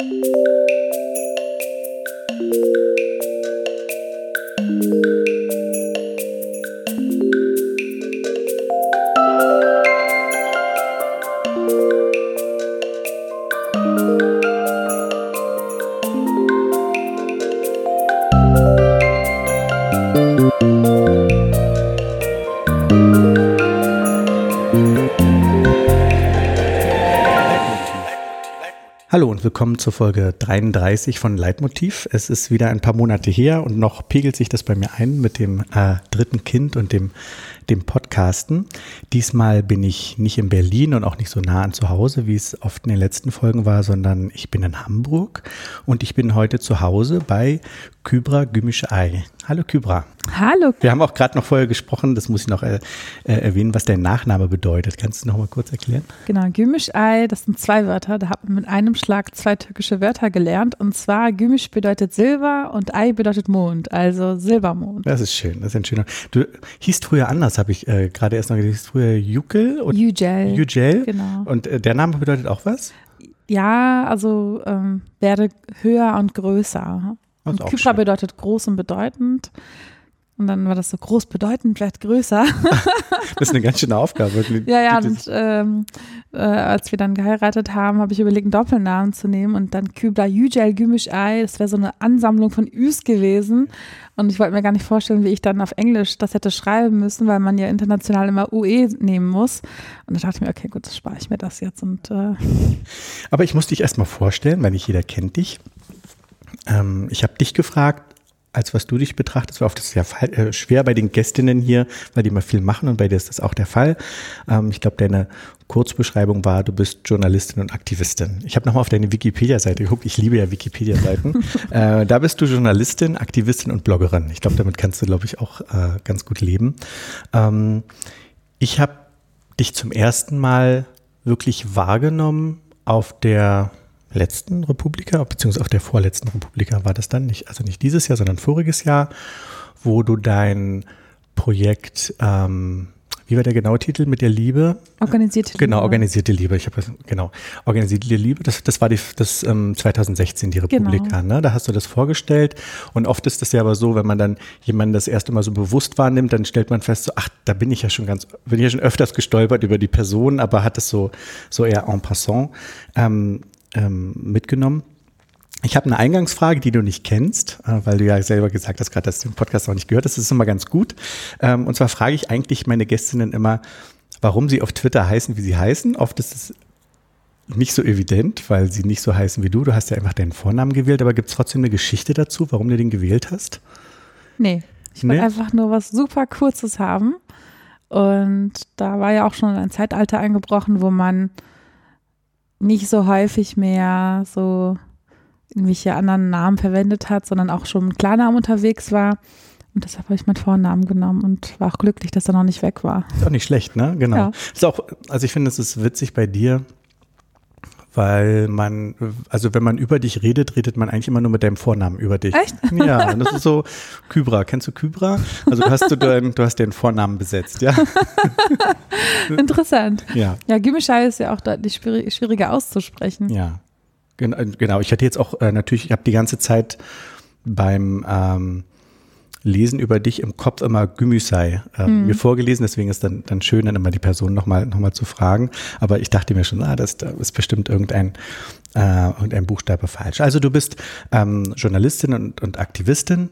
Hallo und willkommen zur Folge 33 von Leitmotiv. Es ist wieder ein paar Monate her und noch pegelt sich das bei mir ein mit dem dritten Kind und dem Podcasten. Diesmal bin ich nicht in Berlin und auch nicht so nah an zu Hause, wie es oft in den letzten Folgen war, sondern ich bin in Hamburg und ich bin heute zu Hause bei Kübra Gümüşay. Hallo Kübra. Hallo. Wir haben auch gerade noch vorher gesprochen, das muss ich noch erwähnen, was dein Nachname bedeutet. Kannst du noch mal kurz erklären? Genau, Gümüşay, das sind zwei Wörter. Da hat man mit einem Schlag zwei türkische Wörter gelernt. Und zwar Gümüş bedeutet Silber und Ay bedeutet Mond, also Silbermond. Das ist schön, das ist ein schöner. Du hießt früher anders, habe ich gerade erst noch gesagt. Du hießt früher Yücel? Yücel. Genau. Und der Name bedeutet auch was? Ja, also werde höher und größer. Und Kübra bedeutet groß und bedeutend. Und dann war das so groß bedeutend, vielleicht größer. Das ist eine ganz schöne Aufgabe. Ja, und als wir dann geheiratet haben, habe ich überlegt, einen Doppelnamen zu nehmen und dann Kübra Yücel Gümüşay, das wäre so eine Ansammlung von Üs gewesen. Und ich wollte mir gar nicht vorstellen, wie ich dann auf Englisch das hätte schreiben müssen, weil man ja international immer UE nehmen muss. Und da dachte ich mir, okay, gut, das spare ich mir das jetzt. Aber ich muss dich erstmal vorstellen, weil nicht jeder kennt dich. Ich habe dich gefragt, als was du dich betrachtest, war oft das ja schwer bei den Gästinnen hier, weil die immer viel machen und bei dir ist das auch der Fall. Ich glaube, deine Kurzbeschreibung war, du bist Journalistin und Aktivistin. Ich habe nochmal auf deine Wikipedia-Seite geguckt, ich liebe ja Wikipedia-Seiten. Da bist du Journalistin, Aktivistin und Bloggerin. Ich glaube, damit kannst du, glaube ich, auch ganz gut leben. Ich habe dich zum ersten Mal wirklich wahrgenommen auf der letzten Republika, beziehungsweise auf der vorletzten Republika war das dann nicht, also nicht dieses Jahr, sondern voriges Jahr, wo du dein Projekt, wie war der genaue Titel mit der Liebe? Organisierte Liebe. Genau, organisierte Liebe. Organisierte Liebe. Das war das 2016, die Republika. Genau. Ne? Da hast du das vorgestellt. Und oft ist das ja aber so, wenn man dann jemanden das erste Mal so bewusst wahrnimmt, dann stellt man fest, so, ach, da bin ich ja schon öfters gestolpert über die Person, aber hat es so eher en passant mitgenommen. Ich habe eine Eingangsfrage, die du nicht kennst, weil du ja selber gesagt hast, gerade dass du den Podcast noch nicht gehört hast. Das ist immer ganz gut. Und zwar frage ich eigentlich meine Gästinnen immer, warum sie auf Twitter heißen, wie sie heißen. Oft ist es nicht so evident, weil sie nicht so heißen wie du. Du hast ja einfach deinen Vornamen gewählt, aber gibt es trotzdem eine Geschichte dazu, warum du den gewählt hast? Nee, ich wollte einfach nur was super Kurzes haben. Und da war ja auch schon ein Zeitalter eingebrochen, wo man nicht so häufig mehr so irgendwelche anderen Namen verwendet hat, sondern auch schon mit Klarnamen unterwegs war. Und deshalb habe ich meinen Vornamen genommen und war auch glücklich, dass er noch nicht weg war. Ist auch nicht schlecht, ne? Genau. Ja. Ist auch, also ich finde, es ist witzig bei dir, weil wenn man über dich redet man eigentlich immer nur mit deinem Vornamen über dich. Echt? Ja, und das ist so Kübra. Kennst du Kübra? Also du hast den Vornamen besetzt, ja? Interessant. Ja. Ja, Gümüşay ist ja auch deutlich schwieriger auszusprechen. Ja, genau. Ich hatte jetzt auch ich habe die ganze Zeit beim Lesen über dich im Kopf immer Gümüşay mir vorgelesen, deswegen ist dann schön, dann immer die Person noch mal zu fragen. Aber ich dachte mir schon, da ist bestimmt irgendein Buchstabe falsch. Also du bist Journalistin und Aktivistin.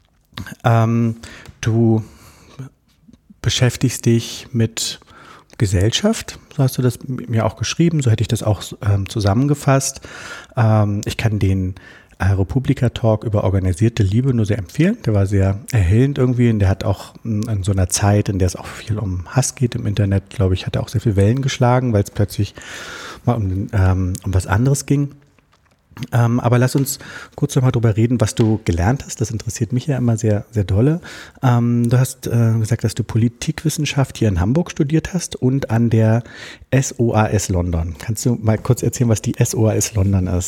Du beschäftigst dich mit Gesellschaft, so hast du das mir auch geschrieben, so hätte ich das auch zusammengefasst. Ich kann den Republika-Talk über organisierte Liebe nur sehr empfehlen. Der war sehr erhellend irgendwie und der hat auch in so einer Zeit, in der es auch viel um Hass geht im Internet, glaube ich, hat er auch sehr viel Wellen geschlagen, weil es plötzlich mal um was anderes ging. Aber lass uns kurz noch mal drüber reden, was du gelernt hast. Das interessiert mich ja immer sehr, sehr dolle. Du hast gesagt, dass du Politikwissenschaft hier in Hamburg studiert hast und an der SOAS London. Kannst du mal kurz erzählen, was die SOAS London ist?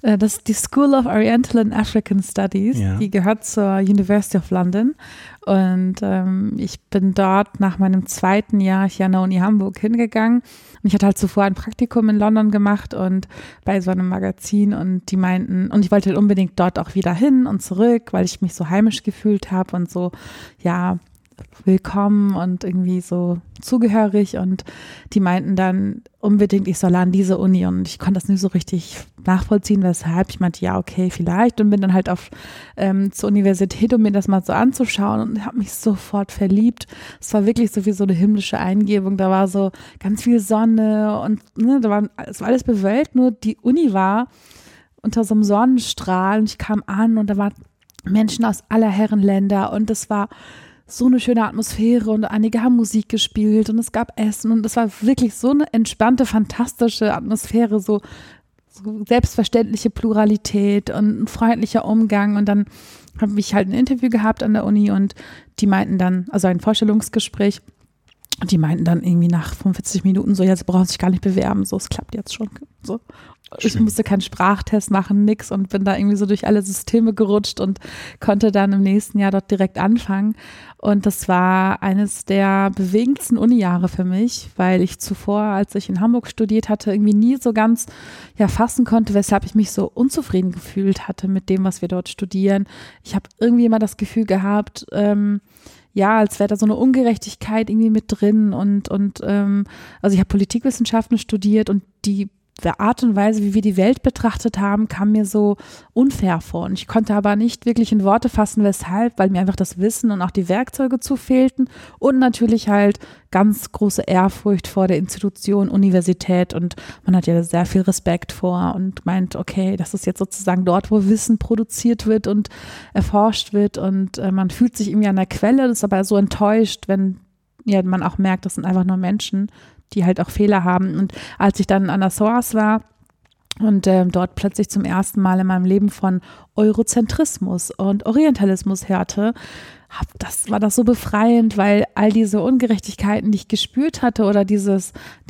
Das ist die School of Oriental and African Studies, die gehört zur University of London und ich bin dort nach meinem 2. Jahr hier an der Uni Hamburg hingegangen und ich hatte halt zuvor ein Praktikum in London gemacht und bei so einem Magazin und die meinten, und ich wollte halt unbedingt dort auch wieder hin und zurück, weil ich mich so heimisch gefühlt habe und so, ja, willkommen und irgendwie so zugehörig und die meinten dann unbedingt, ich soll an diese Uni und ich konnte das nicht so richtig nachvollziehen, weshalb. Ich meinte, ja, okay, vielleicht und bin dann halt zur Universität, um mir das mal so anzuschauen und habe mich sofort verliebt. Es war wirklich so wie so eine himmlische Eingebung, da war so ganz viel Sonne und es war alles bewölkt, nur die Uni war unter so einem Sonnenstrahl und ich kam an und da waren Menschen aus aller Herren Länder und es war so eine schöne Atmosphäre und einige haben Musik gespielt und es gab Essen und es war wirklich so eine entspannte, fantastische Atmosphäre, so selbstverständliche Pluralität und ein freundlicher Umgang und dann habe ich halt ein Interview gehabt an der Uni und die meinten dann, also ein Vorstellungsgespräch und die meinten dann irgendwie nach 45 Minuten so, ja, sie brauchen sich gar nicht bewerben, so, es klappt jetzt schon, so. Ich musste keinen Sprachtest machen, nix und bin da irgendwie so durch alle Systeme gerutscht und konnte dann im nächsten Jahr dort direkt anfangen. Und das war eines der bewegendsten Uni-Jahre für mich, weil ich zuvor, als ich in Hamburg studiert hatte, irgendwie nie so ganz fassen konnte, weshalb ich mich so unzufrieden gefühlt hatte mit dem, was wir dort studieren. Ich habe irgendwie immer das Gefühl gehabt, als wäre da so eine Ungerechtigkeit irgendwie mit drin und also ich habe Politikwissenschaften studiert und die Art und Weise, wie wir die Welt betrachtet haben, kam mir so unfair vor. Und ich konnte aber nicht wirklich in Worte fassen, weshalb, weil mir einfach das Wissen und auch die Werkzeuge zu fehlten und natürlich halt ganz große Ehrfurcht vor der Institution Universität und man hat ja sehr viel Respekt vor und meint, okay, das ist jetzt sozusagen dort, wo Wissen produziert wird und erforscht wird und man fühlt sich irgendwie an der Quelle, das ist aber so enttäuscht, wenn man auch merkt, das sind einfach nur Menschen, die halt auch Fehler haben. Und als ich dann an der SOAS war und dort plötzlich zum ersten Mal in meinem Leben von Eurozentrismus und Orientalismus hörte, war das so befreiend, weil all diese Ungerechtigkeiten, die ich gespürt hatte oder dieses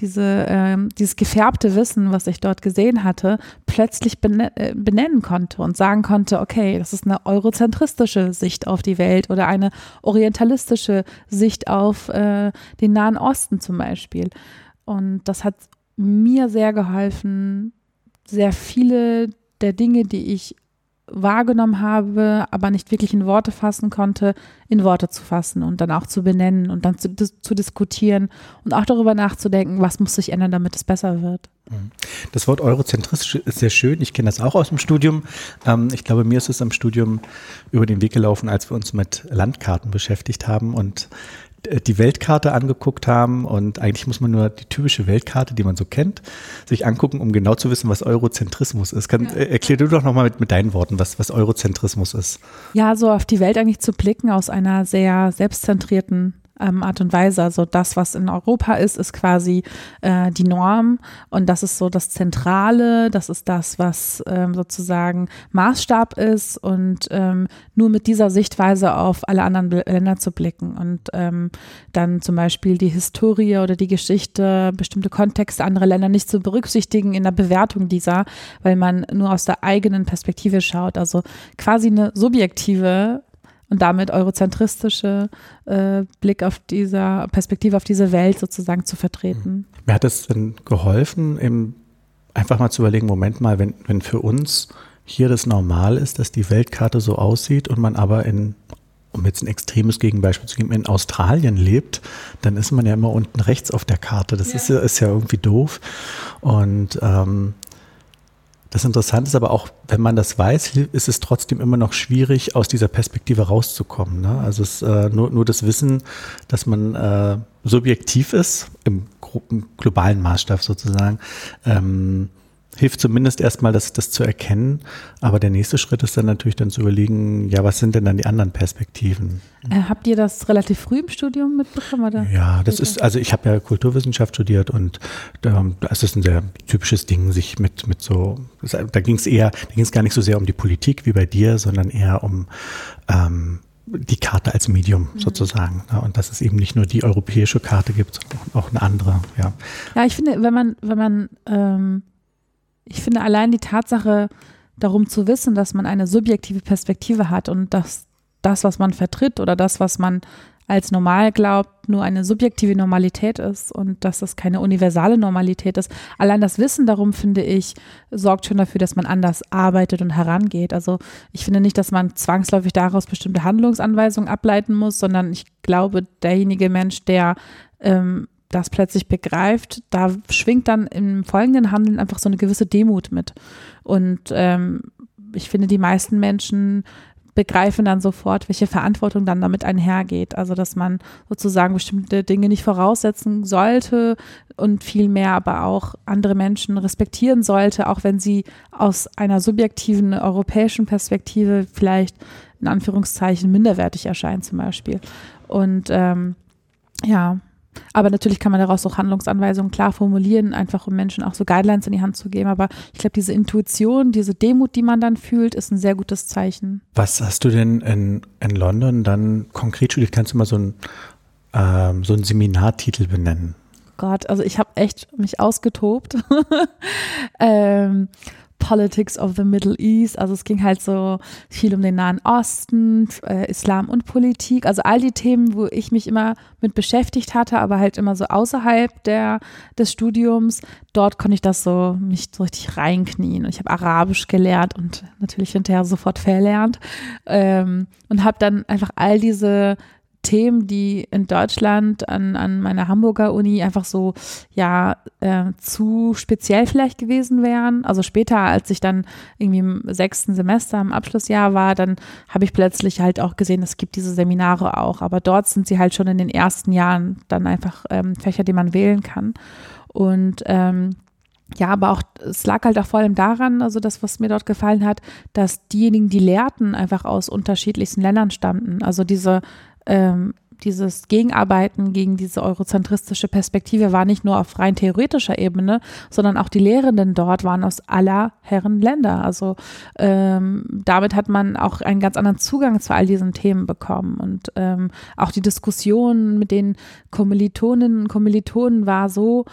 gefärbte Wissen, was ich dort gesehen hatte, plötzlich benennen konnte und sagen konnte, okay, das ist eine eurozentristische Sicht auf die Welt oder eine orientalistische Sicht auf den Nahen Osten zum Beispiel. Und das hat mir sehr geholfen, sehr viele der Dinge, die ich wahrgenommen habe, aber nicht wirklich in Worte fassen konnte, in Worte zu fassen und dann auch zu benennen und dann zu diskutieren und auch darüber nachzudenken, was muss sich ändern, damit es besser wird. Das Wort eurozentristisch ist sehr schön. Ich kenne das auch aus dem Studium. Ich glaube, mir ist es am Studium über den Weg gelaufen, als wir uns mit Landkarten beschäftigt haben und die Weltkarte angeguckt haben und eigentlich muss man nur die typische Weltkarte, die man so kennt, sich angucken, um genau zu wissen, was Eurozentrismus ist. Erklär du doch nochmal mit deinen Worten, was Eurozentrismus ist. Ja, so auf die Welt eigentlich zu blicken aus einer sehr selbstzentrierten Art und Weise. Also das, was in Europa ist quasi die Norm und das ist so das Zentrale, das ist das, was sozusagen Maßstab ist und nur mit dieser Sichtweise auf alle anderen Länder zu blicken und dann zum Beispiel die Historie oder die Geschichte, bestimmte Kontexte anderer Länder nicht zu berücksichtigen in der Bewertung dieser, weil man nur aus der eigenen Perspektive schaut. Also quasi eine subjektive und damit eurozentristische Blick auf dieser Perspektive auf diese Welt sozusagen zu vertreten. Mir hat es denn geholfen, einfach mal zu überlegen, Moment mal, wenn für uns hier das normal ist, dass die Weltkarte so aussieht und man aber um jetzt ein extremes Gegenbeispiel zu geben, in Australien lebt, dann ist man ja immer unten rechts auf der Karte. Das ist ja irgendwie doof. Und das Interessante ist aber auch, wenn man das weiß, ist es trotzdem immer noch schwierig, aus dieser Perspektive rauszukommen. Ne? Also es nur das Wissen, dass man subjektiv ist, im globalen Maßstab sozusagen, hilft zumindest erstmal, das zu erkennen. Aber der nächste Schritt ist dann natürlich zu überlegen, ja, was sind denn dann die anderen Perspektiven? Habt ihr das relativ früh im Studium mitbekommen, oder? Ja, also ich habe ja Kulturwissenschaft studiert und das ist ein sehr typisches Ding, sich mit so, da ging es gar nicht so sehr um die Politik wie bei dir, sondern eher um die Karte als Medium sozusagen. Ne? Und dass es eben nicht nur die europäische Karte gibt, sondern auch eine andere, ja. Ja, ich finde, ich finde allein die Tatsache, darum zu wissen, dass man eine subjektive Perspektive hat und dass das, was man vertritt oder das, was man als normal glaubt, nur eine subjektive Normalität ist und dass das keine universale Normalität ist. Allein das Wissen darum, finde ich, sorgt schon dafür, dass man anders arbeitet und herangeht. Also ich finde nicht, dass man zwangsläufig daraus bestimmte Handlungsanweisungen ableiten muss, sondern ich glaube, derjenige Mensch, der das plötzlich begreift, da schwingt dann im folgenden Handeln einfach so eine gewisse Demut mit. Und ich finde, die meisten Menschen begreifen dann sofort, welche Verantwortung dann damit einhergeht. Also, dass man sozusagen bestimmte Dinge nicht voraussetzen sollte und vielmehr aber auch andere Menschen respektieren sollte, auch wenn sie aus einer subjektiven europäischen Perspektive vielleicht in Anführungszeichen minderwertig erscheinen zum Beispiel. Und aber natürlich kann man daraus auch Handlungsanweisungen klar formulieren, einfach um Menschen auch so Guidelines in die Hand zu geben. Aber ich glaube, diese Intuition, diese Demut, die man dann fühlt, ist ein sehr gutes Zeichen. Was hast du denn in London dann konkret studiert? Kannst du mal so einen Seminartitel benennen? Gott, also ich habe echt mich ausgetobt. Politics of the Middle East, also es ging halt so viel um den Nahen Osten, Islam und Politik, also all die Themen, wo ich mich immer mit beschäftigt hatte, aber halt immer so außerhalb des Studiums. Dort konnte ich mich so richtig reinknien. Und ich habe Arabisch gelernt und natürlich hinterher sofort verlernt und habe dann einfach all diese Themen, die in Deutschland an meiner Hamburger Uni einfach so, zu speziell vielleicht gewesen wären. Also später, als ich dann irgendwie im 6. Semester im Abschlussjahr war, dann habe ich plötzlich halt auch gesehen, es gibt diese Seminare auch. Aber dort sind sie halt schon in den ersten Jahren dann einfach Fächer, die man wählen kann. Und aber auch, es lag halt auch vor allem daran, also das, was mir dort gefallen hat, dass diejenigen, die lehrten, einfach aus unterschiedlichsten Ländern stammten. Also dieses Gegenarbeiten gegen diese eurozentristische Perspektive war nicht nur auf rein theoretischer Ebene, sondern auch die Lehrenden dort waren aus aller Herren Länder. Also damit hat man auch einen ganz anderen Zugang zu all diesen Themen bekommen. Und auch die Diskussion mit den Kommilitoninnen und Kommilitonen war so,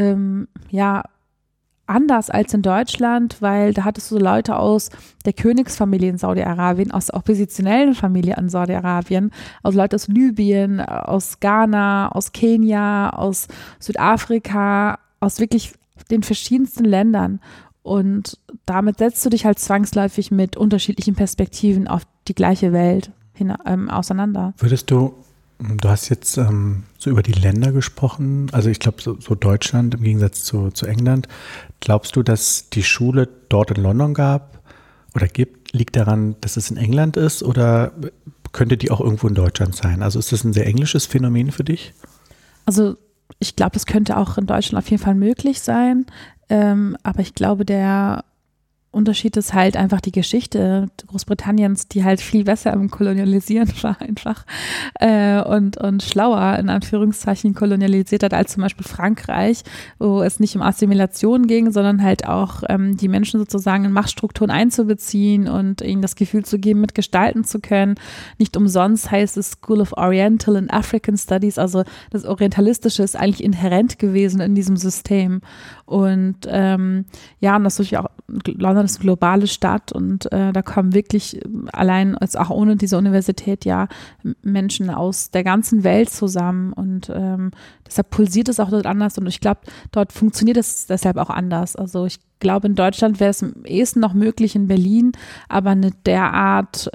anders als in Deutschland, weil da hattest du Leute aus der Königsfamilie in Saudi-Arabien, aus der oppositionellen Familie an Saudi-Arabien, also Leute aus Libyen, aus Ghana, aus Kenia, aus Südafrika, aus wirklich den verschiedensten Ländern. Und damit setzt du dich halt zwangsläufig mit unterschiedlichen Perspektiven auf die gleiche Welt auseinander. Du hast jetzt so über die Länder gesprochen, also ich glaube so Deutschland im Gegensatz zu England. Glaubst du, dass die Schule dort in London gab oder gibt, liegt daran, dass es in England ist oder könnte die auch irgendwo in Deutschland sein? Also ist das ein sehr englisches Phänomen für dich? Also ich glaube, das könnte auch in Deutschland auf jeden Fall möglich sein, aber ich glaube, der Unterschied ist halt einfach die Geschichte Großbritanniens, die halt viel besser im Kolonialisieren war einfach und schlauer in Anführungszeichen kolonialisiert hat als zum Beispiel Frankreich, wo es nicht um Assimilation ging, sondern halt auch die Menschen sozusagen in Machtstrukturen einzubeziehen und ihnen das Gefühl zu geben, mitgestalten zu können. Nicht umsonst heißt es School of Oriental and African Studies, also das Orientalistische ist eigentlich inhärent gewesen in diesem System. Und und das ist auch, London ist eine globale Stadt und da kommen wirklich allein, als auch ohne diese Universität, Menschen aus der ganzen Welt zusammen und deshalb pulsiert es auch dort anders und ich glaube, dort funktioniert es deshalb auch anders. Also ich glaube, in Deutschland wäre es am ehesten noch möglich, in Berlin, aber eine derart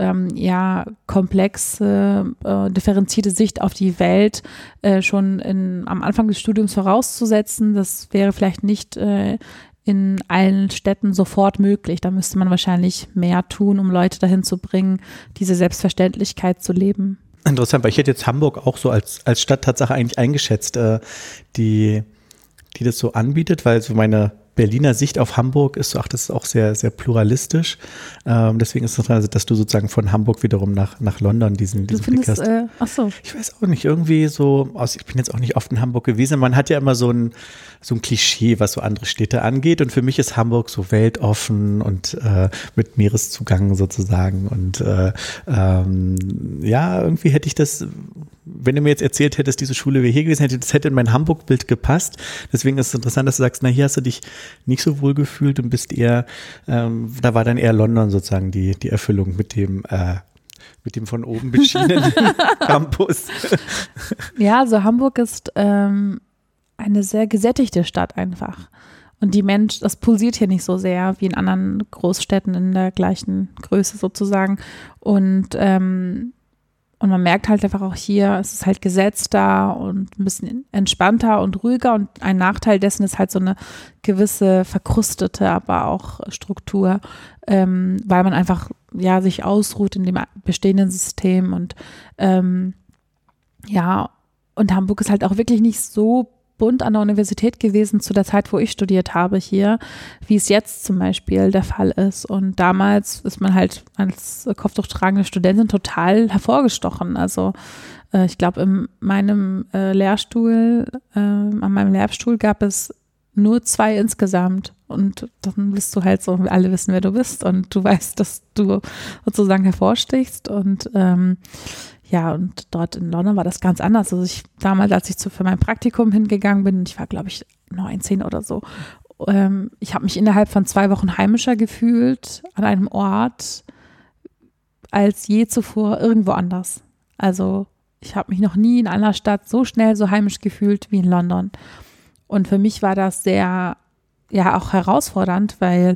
komplexe, differenzierte Sicht auf die Welt schon am Anfang des Studiums vorauszusetzen, das wäre vielleicht nicht in allen Städten sofort möglich. Da müsste man wahrscheinlich mehr tun, um Leute dahin zu bringen, diese Selbstverständlichkeit zu leben. Interessant, weil ich hätte jetzt Hamburg auch so als Stadttatsache eigentlich eingeschätzt, die das so anbietet, weil so meine Berliner Sicht auf Hamburg ist so, das ist auch sehr, sehr pluralistisch. Deswegen ist es interessant, dass du sozusagen von Hamburg wiederum nach London diesen Blick hast. Ach so. Ich weiß auch nicht, irgendwie so, ich bin jetzt auch nicht oft in Hamburg gewesen, man hat ja immer so ein Klischee, was so andere Städte angeht und für mich ist Hamburg so weltoffen und mit Meereszugang sozusagen und irgendwie hätte ich das wenn du mir jetzt erzählt hättest, diese Schule wäre hier gewesen, das hätte in mein Hamburg-Bild gepasst. Deswegen ist es interessant, dass du sagst, na, hier hast du dich nicht so wohl gefühlt und bist eher, da war dann eher London sozusagen die Erfüllung mit dem von oben beschienenen Campus. Ja, also Hamburg ist eine sehr gesättigte Stadt einfach. Und das pulsiert hier nicht so sehr wie in anderen Großstädten in der gleichen Größe sozusagen. Und man merkt halt einfach auch hier, es ist halt gesetzter und ein bisschen entspannter und ruhiger. Und ein Nachteil dessen ist halt so eine gewisse verkrustete, aber auch Struktur, weil man einfach sich ausruht in dem bestehenden System. Und und Hamburg ist halt auch wirklich nicht so bunt an der Universität gewesen zu der Zeit, wo ich studiert habe hier, wie es jetzt zum Beispiel der Fall ist. Und damals ist man halt als kopftuchtragende Studentin total hervorgestochen. Also ich glaube, an meinem Lehrstuhl gab es nur 2 insgesamt. Und dann bist du halt so, alle wissen, wer du bist und du weißt, dass du sozusagen hervorstichst. Und und dort in London war das ganz anders. Also damals, als ich für mein Praktikum hingegangen bin, ich war, glaube ich, 19 oder so, ich habe mich innerhalb von 2 Wochen heimischer gefühlt an einem Ort als je zuvor irgendwo anders. Also ich habe mich noch nie in einer Stadt so schnell so heimisch gefühlt wie in London. Und für mich war das sehr, auch herausfordernd, weil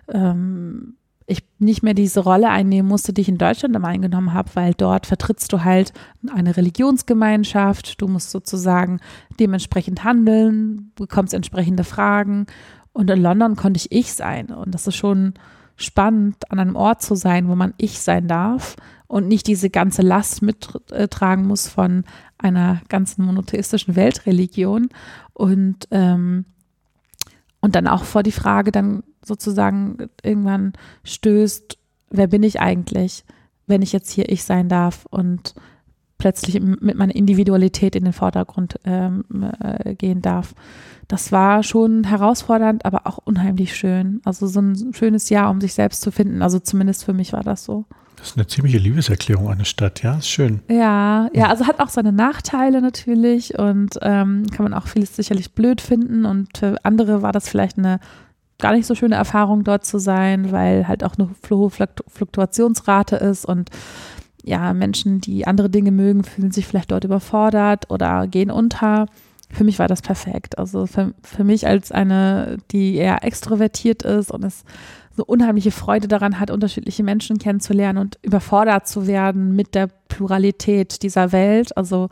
ich nicht mehr diese Rolle einnehmen musste, die ich in Deutschland immer eingenommen habe, weil dort vertrittst du halt eine Religionsgemeinschaft, du musst sozusagen dementsprechend handeln, bekommst entsprechende Fragen und in London konnte ich sein und das ist schon spannend, an einem Ort zu sein, wo man ich sein darf und nicht diese ganze Last mittragen muss von einer ganzen monotheistischen Weltreligion und dann auch vor die Frage dann sozusagen irgendwann stößt, wer bin ich eigentlich, wenn ich jetzt hier ich sein darf und plötzlich mit meiner Individualität in den Vordergrund gehen darf. Das war schon herausfordernd, aber auch unheimlich schön. Also so ein schönes Jahr, um sich selbst zu finden. Also zumindest für mich war das so. Das ist eine ziemliche Liebeserklärung an eine Stadt, ja, ist schön. Ja, also hat auch seine Nachteile natürlich und kann man auch vieles sicherlich blöd finden und für andere war das vielleicht eine gar nicht so schöne Erfahrung, dort zu sein, weil halt auch eine hohe Fluktuationsrate ist und Menschen, die andere Dinge mögen, fühlen sich vielleicht dort überfordert oder gehen unter. Für mich war das perfekt. Also für mich als eine, die eher extrovertiert ist und es so unheimliche Freude daran hat, unterschiedliche Menschen kennenzulernen und überfordert zu werden mit der Pluralität dieser Welt, also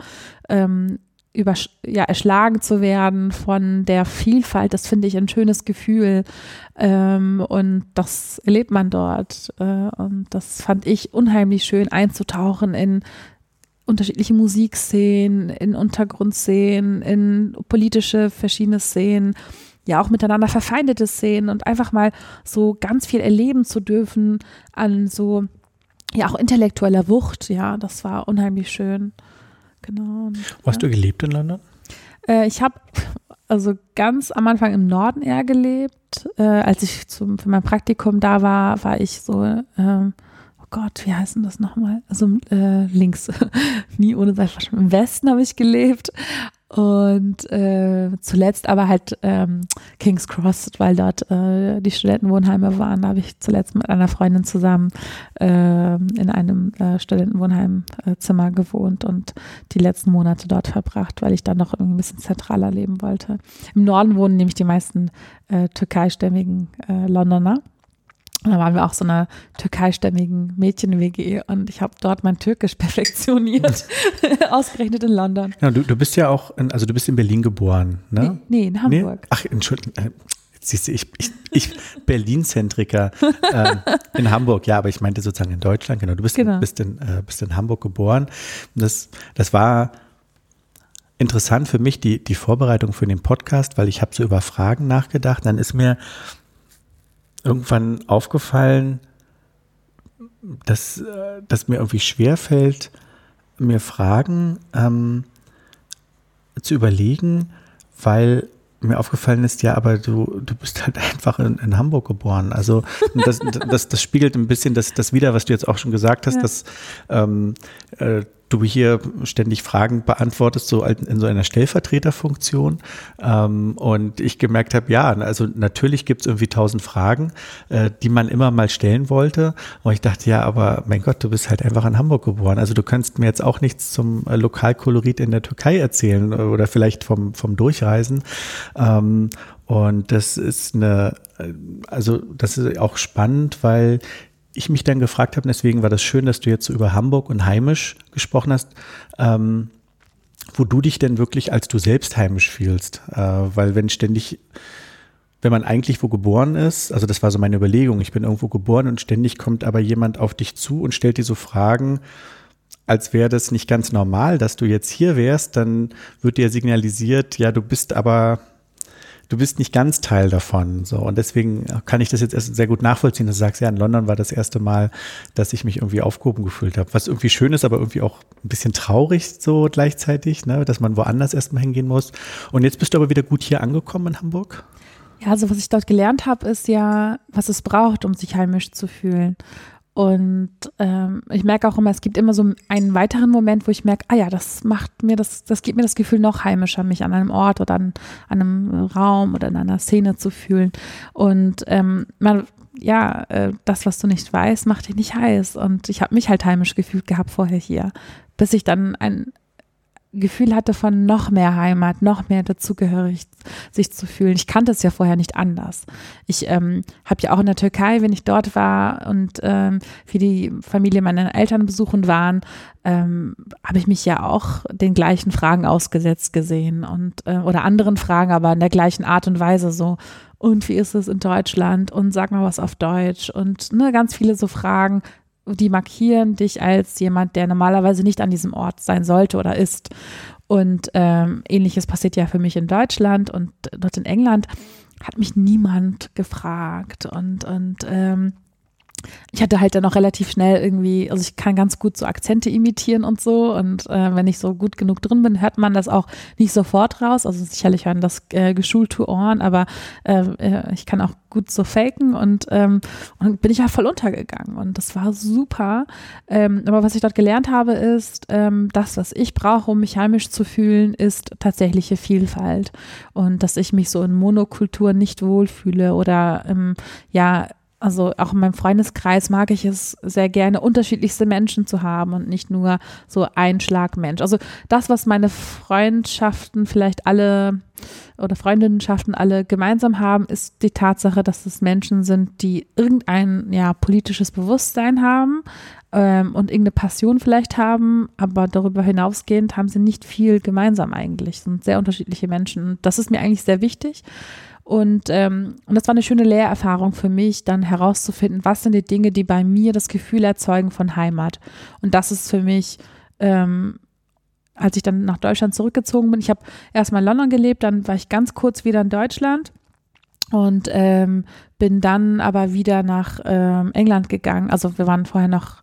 erschlagen zu werden von der Vielfalt, das finde ich ein schönes Gefühl und das erlebt man dort und das fand ich unheimlich schön, einzutauchen in unterschiedliche Musikszenen, in Untergrundszenen, in politische verschiedene Szenen, ja auch miteinander verfeindete Szenen und einfach mal so ganz viel erleben zu dürfen an so, auch intellektueller Wucht, das war unheimlich schön. Genau. Wo hast du gelebt in London? Ich habe also ganz am Anfang im Norden eher gelebt. Als ich für mein Praktikum da war ich so, oh Gott, wie heißt denn das nochmal? Also links, nie ohne Seilverschwendung. Im Westen habe ich gelebt und zuletzt aber halt King's Cross, weil dort die Studentenwohnheime waren. Da habe ich zuletzt mit einer Freundin zusammen in einem Studentenwohnheimzimmer gewohnt und die letzten Monate dort verbracht, weil ich dann noch irgendwie ein bisschen zentraler leben wollte. Im Norden wohnen nämlich die meisten türkeistämmigen Londoner. Und da waren wir auch so einer türkeistämmigen Mädchen-WG und ich habe dort mein Türkisch perfektioniert, ausgerechnet in London. Ja, du bist ja auch, du bist in Berlin geboren, ne? Nee, in Hamburg. Nee? Ach, Entschuldigung, jetzt siehst du, ich Berlin-Zentriker in Hamburg, ja, aber ich meinte sozusagen in Deutschland, genau, du bist in Hamburg geboren. Das war interessant für mich, die Vorbereitung für den Podcast, weil ich habe so über Fragen nachgedacht, dann ist mir irgendwann aufgefallen, dass mir irgendwie schwerfällt, mir Fragen zu überlegen, weil mir aufgefallen ist, ja, aber du bist halt einfach in Hamburg geboren. Also das spiegelt ein bisschen das wider, was du jetzt auch schon gesagt hast, dass du hier ständig Fragen beantwortest, so in so einer Stellvertreterfunktion. Und ich gemerkt habe, ja, also natürlich gibt es irgendwie 1000 Fragen, die man immer mal stellen wollte. Und ich dachte, ja, aber mein Gott, du bist halt einfach in Hamburg geboren. Also du kannst mir jetzt auch nichts zum Lokalkolorit in der Türkei erzählen oder vielleicht vom Durchreisen. Und das ist das ist auch spannend, weil ich mich dann gefragt habe, deswegen war das schön, dass du jetzt so über Hamburg und heimisch gesprochen hast, wo du dich denn wirklich als du selbst heimisch fühlst. Weil wenn man eigentlich wo geboren ist, also das war so meine Überlegung, ich bin irgendwo geboren und ständig kommt aber jemand auf dich zu und stellt dir so Fragen, als wäre das nicht ganz normal, dass du jetzt hier wärst, dann wird dir signalisiert, ja, du bist nicht ganz Teil davon. So. Und deswegen kann ich das jetzt erst sehr gut nachvollziehen, dass du sagst, ja, in London war das erste Mal, dass ich mich irgendwie aufgehoben gefühlt habe. Was irgendwie schön ist, aber irgendwie auch ein bisschen traurig so gleichzeitig, ne, dass man woanders erstmal hingehen muss. Und jetzt bist du aber wieder gut hier angekommen in Hamburg? Ja, also was ich dort gelernt habe, ist ja, was es braucht, um sich heimisch zu fühlen. Und ich merke auch immer, es gibt immer so einen weiteren Moment, wo ich merke, das gibt mir das Gefühl, noch heimischer, mich an einem Ort oder an einem Raum oder in einer Szene zu fühlen. Und das, was du nicht weißt, macht dich nicht heiß. Und ich habe mich halt heimisch gefühlt gehabt vorher hier, bis ich dann ein Gefühl hatte von noch mehr Heimat, noch mehr dazugehörig sich zu fühlen. Ich kannte es ja vorher nicht anders. Ich habe ja auch in der Türkei, wenn ich dort war und für die Familie meiner Eltern besuchen waren, habe ich mich ja auch den gleichen Fragen ausgesetzt gesehen und oder anderen Fragen, aber in der gleichen Art und Weise so. Und wie ist es in Deutschland? Und sag mal was auf Deutsch. Und ganz viele so Fragen, die markieren dich als jemand, der normalerweise nicht an diesem Ort sein sollte oder ist. Und Ähnliches passiert ja für mich in Deutschland und dort in England hat mich niemand gefragt und ich hatte halt dann auch relativ schnell irgendwie, also ich kann ganz gut so Akzente imitieren und so und wenn ich so gut genug drin bin, hört man das auch nicht sofort raus, also sicherlich hören das geschulte Ohren, aber ich kann auch gut so faken und bin ich halt voll untergegangen und das war super, aber was ich dort gelernt habe ist, das, was ich brauche, um mich heimisch zu fühlen, ist tatsächliche Vielfalt und dass ich mich so in Monokultur nicht wohlfühle oder also auch in meinem Freundeskreis mag ich es sehr gerne, unterschiedlichste Menschen zu haben und nicht nur so ein Schlagmensch. Also das, was meine Freundschaften vielleicht alle oder Freundinnenschaften alle gemeinsam haben, ist die Tatsache, dass es Menschen sind, die irgendein politisches Bewusstsein haben und irgendeine Passion vielleicht haben, aber darüber hinausgehend haben sie nicht viel gemeinsam eigentlich. Es sind sehr unterschiedliche Menschen. Das ist mir eigentlich sehr wichtig. Und das war eine schöne Lehrerfahrung für mich, dann herauszufinden, was sind die Dinge, die bei mir das Gefühl erzeugen von Heimat. Und das ist für mich, als ich dann nach Deutschland zurückgezogen bin, ich habe erst mal in London gelebt, dann war ich ganz kurz wieder in Deutschland und bin dann aber wieder nach England gegangen. Also wir waren vorher noch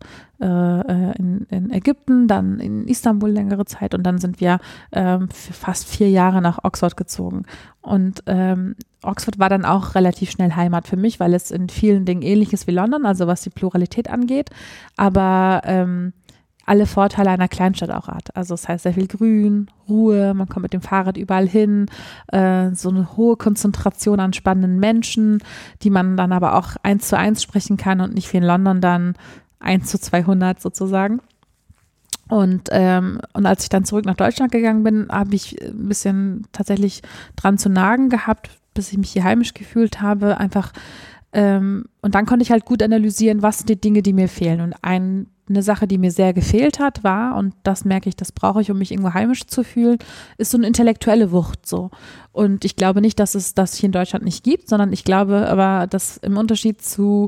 in Ägypten, dann in Istanbul längere Zeit und dann sind wir für fast 4 Jahre nach Oxford gezogen. Und Oxford war dann auch relativ schnell Heimat für mich, weil es in vielen Dingen ähnlich ist wie London, also was die Pluralität angeht, aber alle Vorteile einer Kleinstadt auch hat. Also das heißt sehr viel Grün, Ruhe, man kommt mit dem Fahrrad überall hin, so eine hohe Konzentration an spannenden Menschen, die man dann aber auch 1:1 sprechen kann und nicht wie in London dann 1:200 sozusagen. Und als ich dann zurück nach Deutschland gegangen bin, habe ich ein bisschen tatsächlich dran zu nagen gehabt, bis ich mich hier heimisch gefühlt habe, einfach und dann konnte ich halt gut analysieren, was sind die Dinge, die mir fehlen. Und eine Sache, die mir sehr gefehlt hat, war, und das merke ich, das brauche ich, um mich irgendwo heimisch zu fühlen, ist so eine intellektuelle Wucht so. Und ich glaube nicht, dass es das hier in Deutschland nicht gibt, sondern ich glaube aber, dass im Unterschied zu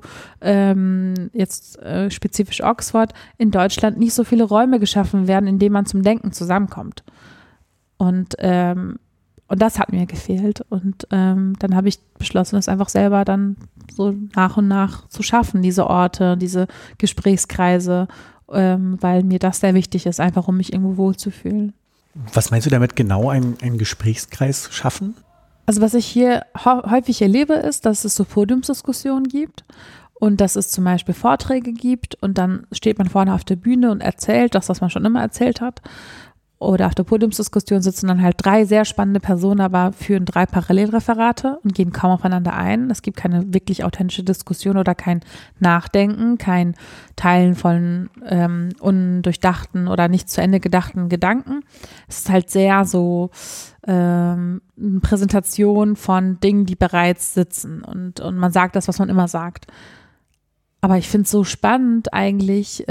spezifisch Oxford in Deutschland nicht so viele Räume geschaffen werden, in denen man zum Denken zusammenkommt. Und das hat mir gefehlt. Und dann habe ich beschlossen, das einfach selber dann so nach und nach zu schaffen, diese Orte, diese Gesprächskreise, weil mir das sehr wichtig ist, einfach um mich irgendwo wohlzufühlen. Was meinst du damit genau, einen Gesprächskreis schaffen? Also was ich hier häufig erlebe, ist, dass es so Podiumsdiskussionen gibt und dass es zum Beispiel Vorträge gibt und dann steht man vorne auf der Bühne und erzählt das, was man schon immer erzählt hat. Oder auf der Podiumsdiskussion sitzen dann halt 3 sehr spannende Personen, aber führen 3 Parallelreferate und gehen kaum aufeinander ein. Es gibt keine wirklich authentische Diskussion oder kein Nachdenken, kein Teilen von undurchdachten oder nicht zu Ende gedachten Gedanken. Es ist halt sehr so eine Präsentation von Dingen, die bereits sitzen und man sagt das, was man immer sagt. Aber ich finde es so spannend eigentlich,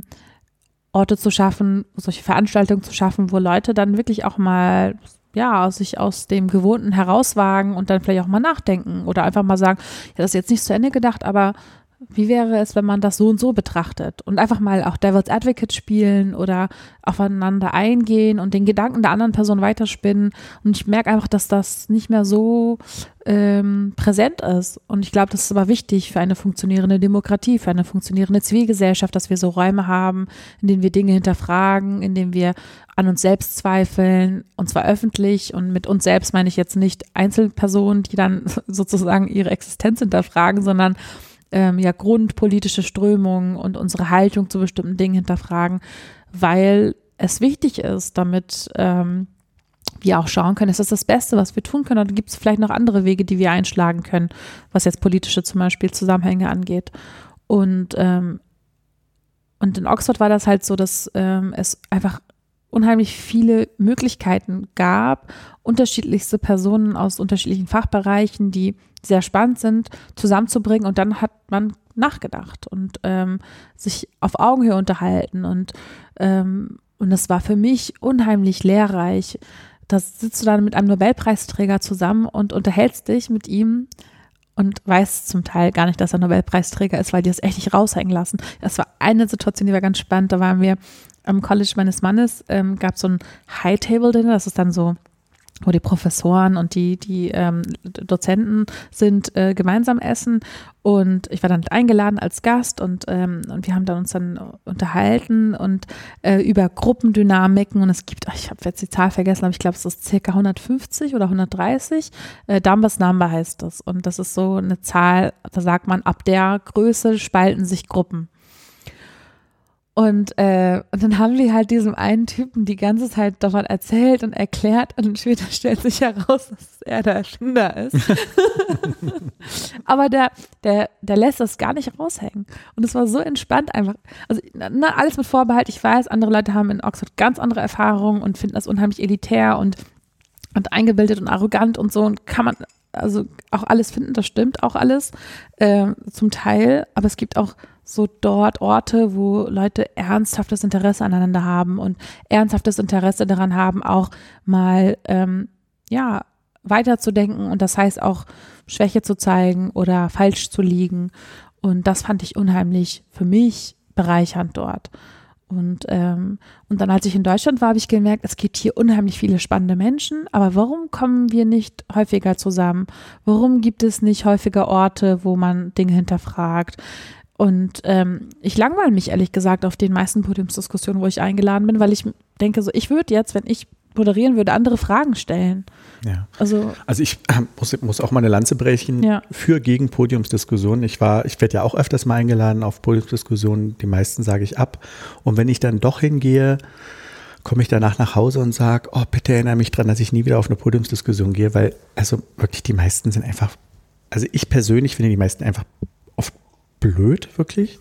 Orte zu schaffen, solche Veranstaltungen zu schaffen, wo Leute dann wirklich auch mal sich aus dem Gewohnten herauswagen und dann vielleicht auch mal nachdenken oder einfach mal sagen, ja, das ist jetzt nicht zu Ende gedacht, aber wie wäre es, wenn man das so und so betrachtet und einfach mal auch Devil's Advocate spielen oder aufeinander eingehen und den Gedanken der anderen Person weiterspinnen. Und ich merke einfach, dass das nicht mehr so präsent ist. Und ich glaube, das ist aber wichtig für eine funktionierende Demokratie, für eine funktionierende Zivilgesellschaft, dass wir so Räume haben, in denen wir Dinge hinterfragen, in denen wir an uns selbst zweifeln, und zwar öffentlich. Und mit uns selbst meine ich jetzt nicht Einzelpersonen, die dann sozusagen ihre Existenz hinterfragen, sondern grundpolitische Strömungen und unsere Haltung zu bestimmten Dingen hinterfragen, weil es wichtig ist, damit wir auch schauen können, ist das Beste, was wir tun können, oder gibt es vielleicht noch andere Wege, die wir einschlagen können, was jetzt politische zum Beispiel Zusammenhänge angeht. Und in Oxford war das halt so, dass es einfach unheimlich viele Möglichkeiten gab, unterschiedlichste Personen aus unterschiedlichen Fachbereichen, die sehr spannend sind, zusammenzubringen, und dann hat man nachgedacht und sich auf Augenhöhe unterhalten und das war für mich unheimlich lehrreich. Da sitzt du dann mit einem Nobelpreisträger zusammen und unterhältst dich mit ihm und weißt zum Teil gar nicht, dass er Nobelpreisträger ist, weil die es echt nicht raushängen lassen. Das war eine Situation, die war ganz spannend. Da waren wir am College meines Mannes, gab es so ein High-Table-Dinner, das ist dann so, wo die Professoren und die Dozenten sind gemeinsam essen, und ich war dann eingeladen als Gast und wir haben uns dann unterhalten und über Gruppendynamiken, und es gibt, ich habe jetzt die Zahl vergessen, aber ich glaube, es ist circa 150 oder 130, Numbers Number heißt das, und das ist so eine Zahl, da sagt man, ab der Größe spalten sich Gruppen. Und dann haben wir halt diesem einen Typen die ganze Zeit davon erzählt und erklärt, und später stellt sich heraus, dass er der Erfinder ist. Aber der lässt das gar nicht raushängen. Und es war so entspannt einfach. Also alles mit Vorbehalt. Ich weiß, andere Leute haben in Oxford ganz andere Erfahrungen und finden das unheimlich elitär und eingebildet und arrogant und so, und kann man also auch alles finden, das stimmt auch alles zum Teil, aber es gibt auch so dort Orte, wo Leute ernsthaftes Interesse aneinander haben und ernsthaftes Interesse daran haben, auch mal weiterzudenken, und das heißt auch Schwäche zu zeigen oder falsch zu liegen, und das fand ich unheimlich für mich bereichernd dort. Und dann, als ich in Deutschland war, habe ich gemerkt, es gibt hier unheimlich viele spannende Menschen, aber warum kommen wir nicht häufiger zusammen? Warum gibt es nicht häufiger Orte, wo man Dinge hinterfragt? Und ich langweile mich ehrlich gesagt auf den meisten Podiumsdiskussionen, wo ich eingeladen bin, weil ich denke, so, ich würde jetzt, wenn ich moderieren würde, andere Fragen stellen. Ja. Also ich muss auch mal eine Lanze brechen für gegen Podiumsdiskussionen. Ich werde ja auch öfters mal eingeladen auf Podiumsdiskussionen, die meisten sage ich ab. Und wenn ich dann doch hingehe, komme ich danach nach Hause und sage, oh, bitte erinnere mich dran, dass ich nie wieder auf eine Podiumsdiskussion gehe, weil also wirklich die meisten sind einfach, also ich persönlich finde die meisten einfach oft blöd, wirklich.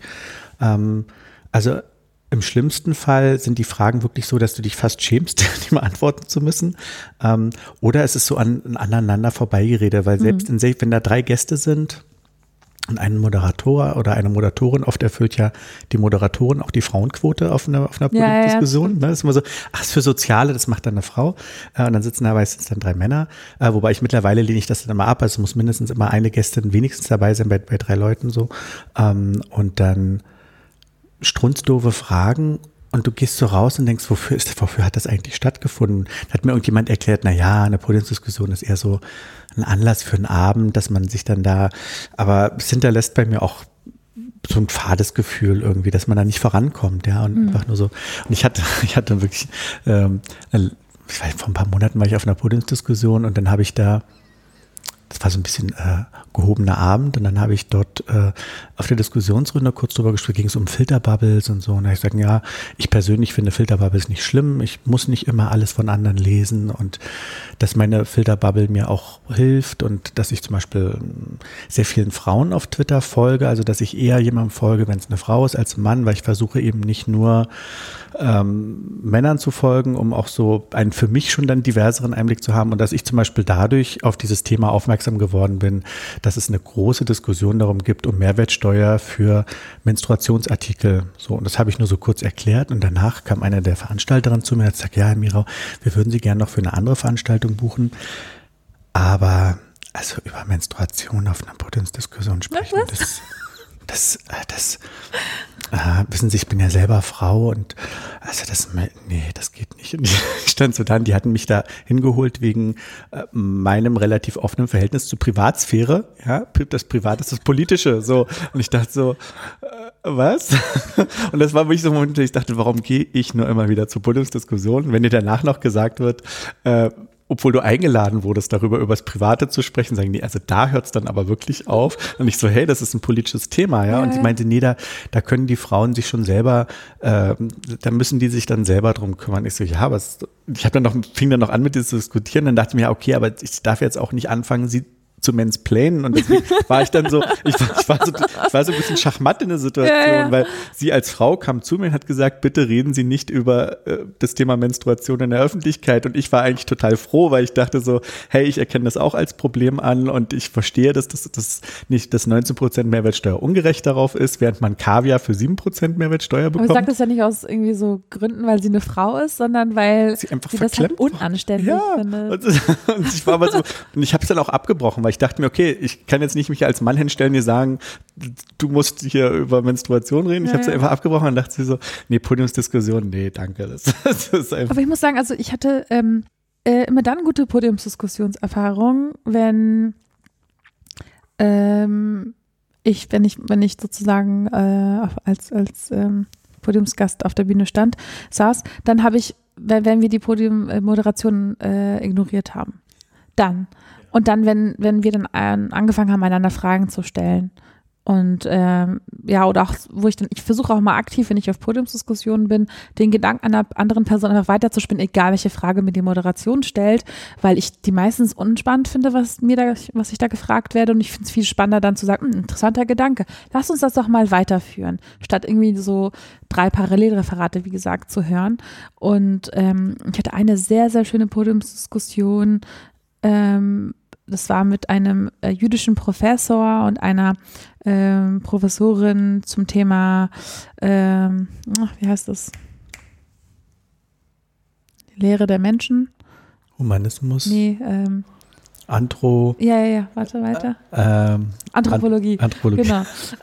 Also im schlimmsten Fall sind die Fragen wirklich so, dass du dich fast schämst, die mal antworten zu müssen. Oder es ist so aneinander vorbeigeredet, weil selbst wenn da 3 Gäste sind und ein Moderator oder eine Moderatorin, oft erfüllt ja die Moderatorin auch die Frauenquote auf einer Podiumsdiskussion. Ja. Das ist immer so, ist für Soziale, das macht dann eine Frau. Und dann sitzen da meistens dann 3 Männer. Wobei mittlerweile lehne ich das dann immer ab. Also es muss mindestens immer eine Gästin wenigstens dabei sein, bei 3 Leuten so. Und dann strunzdoofe Fragen, und du gehst so raus und denkst, wofür hat das eigentlich stattgefunden? Da hat mir irgendjemand erklärt, eine Podiumsdiskussion ist eher so ein Anlass für einen Abend, dass man sich dann aber es hinterlässt bei mir auch so ein fades Gefühl irgendwie, dass man da nicht vorankommt, ja, und einfach nur so. Und ich hatte wirklich, vor ein paar Monaten war ich auf einer Podiumsdiskussion, und dann habe ich da das war so ein bisschen gehobener Abend und dann habe ich dort auf der Diskussionsrunde kurz drüber gesprochen, ging es um Filterbubbles und so und da habe ich gesagt, ja, ich persönlich finde Filterbubbles nicht schlimm, ich muss nicht immer alles von anderen lesen und dass meine Filterbubble mir auch hilft und dass ich zum Beispiel sehr vielen Frauen auf Twitter folge, also dass ich eher jemandem folge, wenn es eine Frau ist als ein Mann, weil ich versuche eben nicht nur Männern zu folgen, um auch so einen für mich schon dann diverseren Einblick zu haben und dass ich zum Beispiel dadurch auf dieses Thema aufmerksam geworden bin, dass es eine große Diskussion darum gibt, um Mehrwertsteuer für Menstruationsartikel. So, und das habe ich nur so kurz erklärt und danach kam einer der Veranstalterinnen zu mir und hat gesagt, ja, Herr Mirau, wir würden Sie gerne noch für eine andere Veranstaltung buchen, aber also über Menstruation auf einer Podiumsdiskussion sprechen, wissen Sie, ich bin ja selber Frau und also das geht nicht. Und ich stand so da und die hatten mich da hingeholt wegen meinem relativ offenen Verhältnis zur Privatsphäre. Ja, das Privat ist das Politische. So. Und ich dachte so, was? Und das war wirklich so ein Moment, wo ich dachte, warum gehe ich nur immer wieder zur Podiumsdiskussion, wenn dir danach noch gesagt wird, obwohl du eingeladen wurdest, darüber übers Private zu sprechen, sagen die, also da hört es dann aber wirklich auf. Und ich so, hey, das ist ein politisches Thema, ja. Und sie meinte, nee, da können die Frauen sich schon selber, da müssen die sich dann selber drum kümmern. Ich so, ja, aber ich fing dann noch an mit dir zu diskutieren, dann dachte ich mir, ja, okay, aber ich darf jetzt auch nicht anfangen, sie zu mansplainen und deswegen war ich dann so, ich war so ein bisschen schachmatt in der Situation, weil sie als Frau kam zu mir und hat gesagt, bitte reden Sie nicht über das Thema Menstruation in der Öffentlichkeit und ich war eigentlich total froh, weil ich dachte so, hey, ich erkenne das auch als Problem an und ich verstehe, dass das nicht das 19% Mehrwertsteuer ungerecht darauf ist, während man Kaviar für 7% Mehrwertsteuer bekommt. Aber ich sage das ja nicht aus irgendwie so Gründen, weil sie eine Frau ist, sondern weil sie einfach das halt unanständig findet. Und ich war aber so, und ich habe es dann auch abgebrochen, weil ich dachte mir, okay, ich kann jetzt nicht mich als Mann hinstellen, dir sagen, du musst hier über Menstruation reden. Ich habe es einfach abgebrochen und dachte so, nee, Podiumsdiskussion, nee, danke. Das ist einfach. Aber ich muss sagen, also ich hatte immer dann gute Podiumsdiskussionserfahrungen, wenn ich sozusagen als Podiumsgast auf der Bühne saß, dann habe ich, wenn wir die Podiummoderation ignoriert haben, Und dann, wenn wir dann angefangen haben, einander Fragen zu stellen. Und oder auch, ich versuche auch mal aktiv, wenn ich auf Podiumsdiskussionen bin, den Gedanken einer anderen Person einfach weiterzuspinnen, egal welche Frage mir die Moderation stellt, weil ich die meistens unspannend finde, was ich da gefragt werde. Und ich finde es viel spannender, dann zu sagen, interessanter Gedanke, lass uns das doch mal weiterführen, statt irgendwie so 3 Parallelreferate, wie gesagt, zu hören. Und ich hatte eine sehr, sehr schöne Podiumsdiskussion. Das war mit einem jüdischen Professor und einer Professorin zum Thema, wie heißt das? Lehre der Menschen? Humanismus? Nee, Ja, warte, weiter. Anthropologie. Anthropologie. Genau.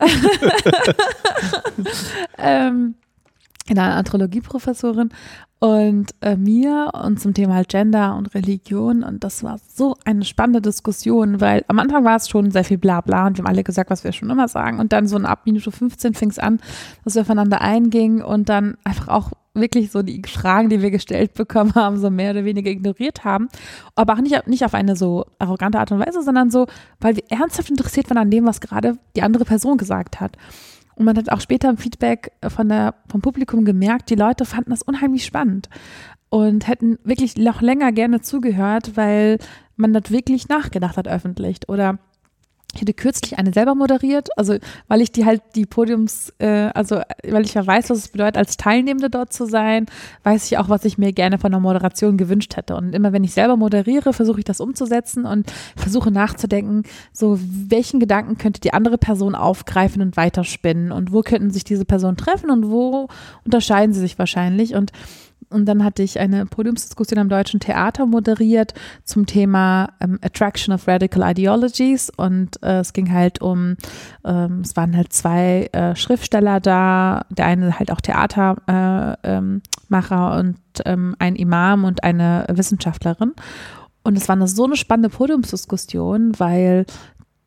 Eine Anthropologieprofessorin und mir und zum Thema halt Gender und Religion und das war so eine spannende Diskussion, weil am Anfang war es schon sehr viel Blabla und wir haben alle gesagt, was wir schon immer sagen und dann so ab Minute 15 fing es an, dass wir aufeinander eingingen und dann einfach auch wirklich so die Fragen, die wir gestellt bekommen haben, so mehr oder weniger ignoriert haben, aber auch nicht auf eine so arrogante Art und Weise, sondern so, weil wir ernsthaft interessiert waren an dem, was gerade die andere Person gesagt hat. Und man hat auch später im Feedback vom Publikum gemerkt, die Leute fanden das unheimlich spannend und hätten wirklich noch länger gerne zugehört, weil man das wirklich nachgedacht hat öffentlich. Oder ich hatte kürzlich eine selber moderiert, also weil ich weil ich ja weiß, was es bedeutet, als Teilnehmende dort zu sein, weiß ich auch, was ich mir gerne von der Moderation gewünscht hätte. Und immer wenn ich selber moderiere, versuche ich das umzusetzen und versuche nachzudenken, so welchen Gedanken könnte die andere Person aufgreifen und weiterspinnen und wo könnten sich diese Personen treffen und wo unterscheiden sie sich wahrscheinlich. Und dann hatte ich eine Podiumsdiskussion am Deutschen Theater moderiert zum Thema Attraction of Radical Ideologies und es ging halt es waren halt 2 Schriftsteller da, der eine halt auch Theatermacher und ein Imam und eine Wissenschaftlerin und es war so eine spannende Podiumsdiskussion, weil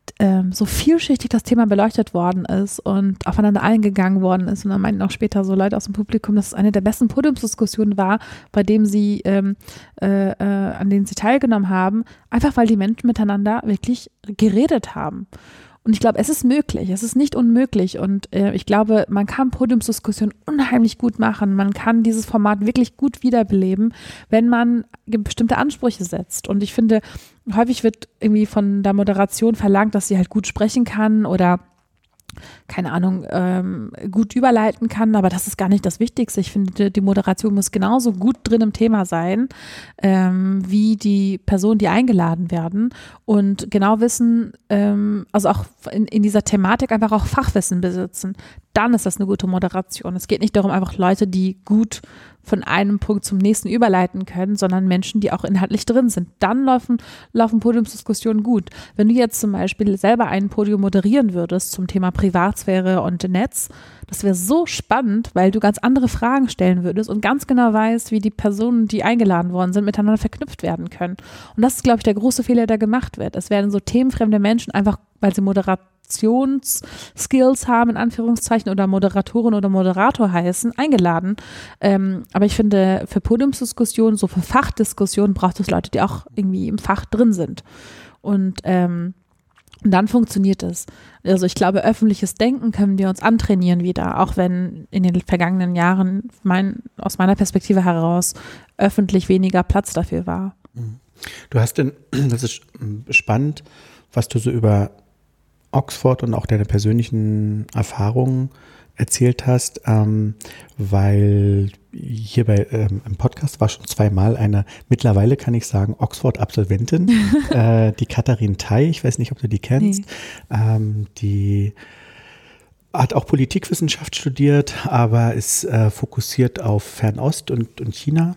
so vielschichtig das Thema beleuchtet worden ist und aufeinander eingegangen worden ist. Und dann meinten auch später so Leute aus dem Publikum, dass es eine der besten Podiumsdiskussionen war, bei dem sie, an denen sie teilgenommen haben, einfach weil die Menschen miteinander wirklich geredet haben. Und ich glaube, es ist möglich, es ist nicht unmöglich und ich glaube, man kann Podiumsdiskussionen unheimlich gut machen. Man kann dieses Format wirklich gut wiederbeleben, wenn man bestimmte Ansprüche setzt. Und ich finde, häufig wird irgendwie von der Moderation verlangt, dass sie halt gut sprechen kann oder keine Ahnung, gut überleiten kann, aber das ist gar nicht das Wichtigste. Ich finde, die Moderation muss genauso gut drin im Thema sein, wie die Personen, die eingeladen werden und genau wissen, also auch in dieser Thematik einfach auch Fachwissen besitzen. Dann ist das eine gute Moderation. Es geht nicht darum, einfach Leute, die gut von einem Punkt zum nächsten überleiten können, sondern Menschen, die auch inhaltlich drin sind. Dann laufen Podiumsdiskussionen gut. Wenn du jetzt zum Beispiel selber ein Podium moderieren würdest zum Thema Privatsphäre und Netz, das wäre so spannend, weil du ganz andere Fragen stellen würdest und ganz genau weißt, wie die Personen, die eingeladen worden sind, miteinander verknüpft werden können. Und das ist, glaube ich, der große Fehler, der gemacht wird. Es werden so themenfremde Menschen einfach, weil sie Moderationsskills haben, in Anführungszeichen, oder Moderatorin oder Moderator heißen, eingeladen. Aber ich finde, für Podiumsdiskussionen, so für Fachdiskussionen braucht es Leute, die auch irgendwie im Fach drin sind. Und dann funktioniert es. Also ich glaube, öffentliches Denken können wir uns antrainieren wieder, auch wenn in den vergangenen Jahren aus meiner Perspektive heraus öffentlich weniger Platz dafür war. Du hast das ist spannend, was du so über Oxford und auch deine persönlichen Erfahrungen erzählt hast, weil hier im Podcast war schon zweimal eine, mittlerweile kann ich sagen, Oxford-Absolventin, die Katharin Thay, ich weiß nicht, ob du die kennst, die hat auch Politikwissenschaft studiert, aber ist fokussiert auf Fernost und China.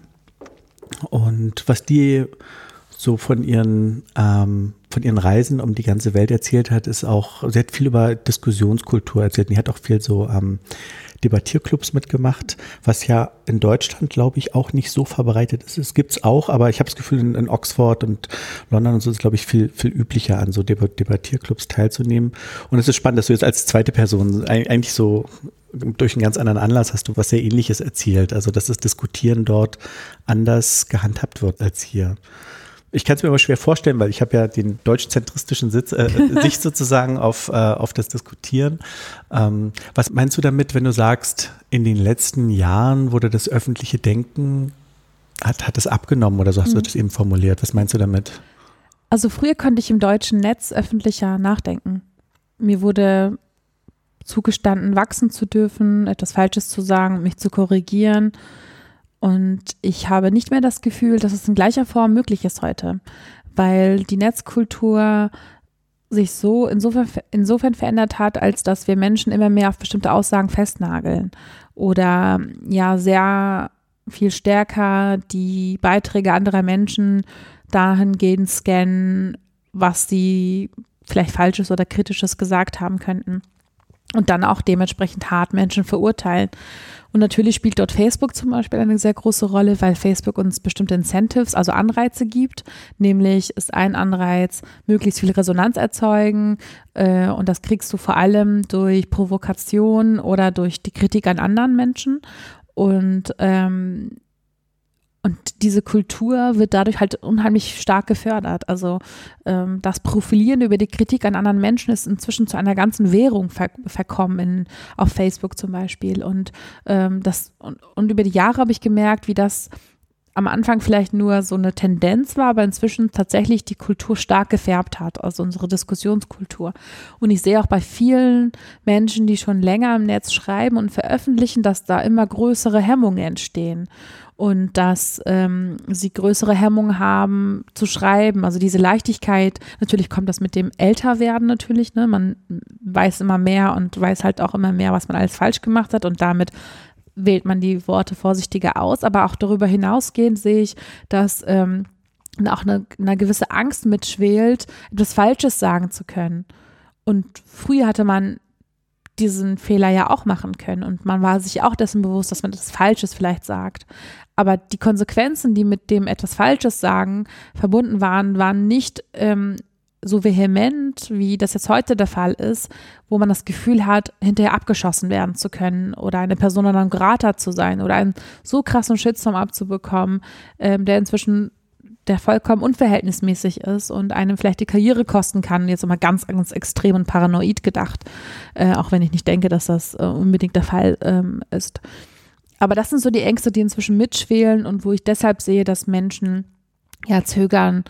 Und was die so von ihren Reisen um die ganze Welt erzählt hat, ist auch, sie hat viel über Diskussionskultur erzählt. Die hat auch viel so Debattierclubs mitgemacht, was ja in Deutschland, glaube ich, auch nicht so verbreitet ist. Es gibt's auch, aber ich habe das Gefühl, in Oxford und London und so ist, glaube ich, viel üblicher, an so Debattierclubs teilzunehmen. Und es ist spannend, dass du jetzt als zweite Person eigentlich so durch einen ganz anderen Anlass hast du was sehr Ähnliches erzählt. Also, dass das Diskutieren dort anders gehandhabt wird als hier. Ich kann es mir aber schwer vorstellen, weil ich habe ja den deutschzentristischen Sicht sozusagen auf das Diskutieren. Was meinst du damit, wenn du sagst, in den letzten Jahren wurde das öffentliche Denken, hat das abgenommen oder so hast du das eben formuliert? Was meinst du damit? Also früher konnte ich im deutschen Netz öffentlicher nachdenken. Mir wurde zugestanden, wachsen zu dürfen, etwas Falsches zu sagen, mich zu korrigieren. Und ich habe nicht mehr das Gefühl, dass es in gleicher Form möglich ist heute, weil die Netzkultur sich so insofern verändert hat, als dass wir Menschen immer mehr auf bestimmte Aussagen festnageln oder ja sehr viel stärker die Beiträge anderer Menschen dahingehend scannen, was sie vielleicht Falsches oder Kritisches gesagt haben könnten und dann auch dementsprechend hart Menschen verurteilen. Und natürlich spielt dort Facebook zum Beispiel eine sehr große Rolle, weil Facebook uns bestimmte Incentives, also Anreize gibt. Nämlich ist ein Anreiz, möglichst viel Resonanz erzeugen. Und das kriegst du vor allem durch Provokation oder durch die Kritik an anderen Menschen. Und diese Kultur wird dadurch halt unheimlich stark gefördert. Also das Profilieren über die Kritik an anderen Menschen ist inzwischen zu einer ganzen Währung verkommen auf Facebook zum Beispiel. Und über die Jahre habe ich gemerkt, wie das am Anfang vielleicht nur so eine Tendenz war, aber inzwischen tatsächlich die Kultur stark gefärbt hat, also unsere Diskussionskultur. Und ich sehe auch bei vielen Menschen, die schon länger im Netz schreiben und veröffentlichen, dass da immer größere Hemmungen entstehen. Und dass sie größere Hemmungen haben zu schreiben. Also diese Leichtigkeit, natürlich kommt das mit dem Älterwerden natürlich, ne? Man weiß immer mehr und weiß halt auch immer mehr, was man alles falsch gemacht hat und damit wählt man die Worte vorsichtiger aus. Aber auch darüber hinausgehend sehe ich, dass auch eine gewisse Angst mitschwelt, etwas Falsches sagen zu können. Und früher hatte man diesen Fehler ja auch machen können und man war sich auch dessen bewusst, dass man etwas Falsches vielleicht sagt. Aber die Konsequenzen, die mit dem etwas Falsches sagen verbunden waren nicht so vehement, wie das jetzt heute der Fall ist, wo man das Gefühl hat, hinterher abgeschossen werden zu können oder eine Persona non grata zu sein oder einen so krassen Shitstorm abzubekommen, der inzwischen der vollkommen unverhältnismäßig ist und einem vielleicht die Karriere kosten kann, jetzt immer ganz, ganz extrem und paranoid gedacht, auch wenn ich nicht denke, dass das unbedingt der Fall ist. Aber das sind so die Ängste, die inzwischen mitschwelen und wo ich deshalb sehe, dass Menschen ja zögern,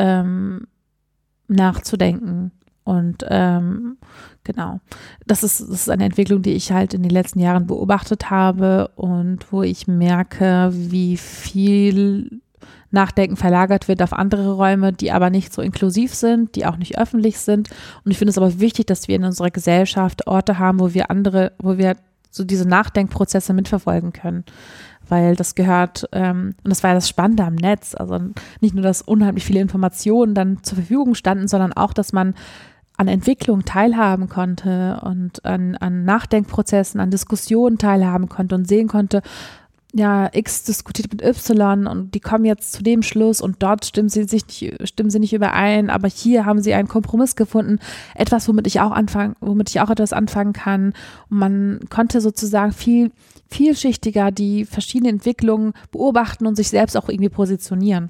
nachzudenken. Und genau, das ist eine Entwicklung, die ich halt in den letzten Jahren beobachtet habe und wo ich merke, wie viel Nachdenken verlagert wird auf andere Räume, die aber nicht so inklusiv sind, die auch nicht öffentlich sind. Und ich finde es aber wichtig, dass wir in unserer Gesellschaft Orte haben, wo wir so diese Nachdenkprozesse mitverfolgen können. Weil das gehört, und das war ja das Spannende am Netz, also nicht nur, dass unheimlich viele Informationen dann zur Verfügung standen, sondern auch, dass man an Entwicklung teilhaben konnte und an Nachdenkprozessen, an Diskussionen teilhaben konnte und sehen konnte, ja, X diskutiert mit Y und die kommen jetzt zu dem Schluss und dort stimmen sie nicht überein, aber hier haben sie einen Kompromiss gefunden, etwas, womit ich auch etwas anfangen kann. Und man konnte sozusagen viel vielschichtiger die verschiedenen Entwicklungen beobachten und sich selbst auch irgendwie positionieren.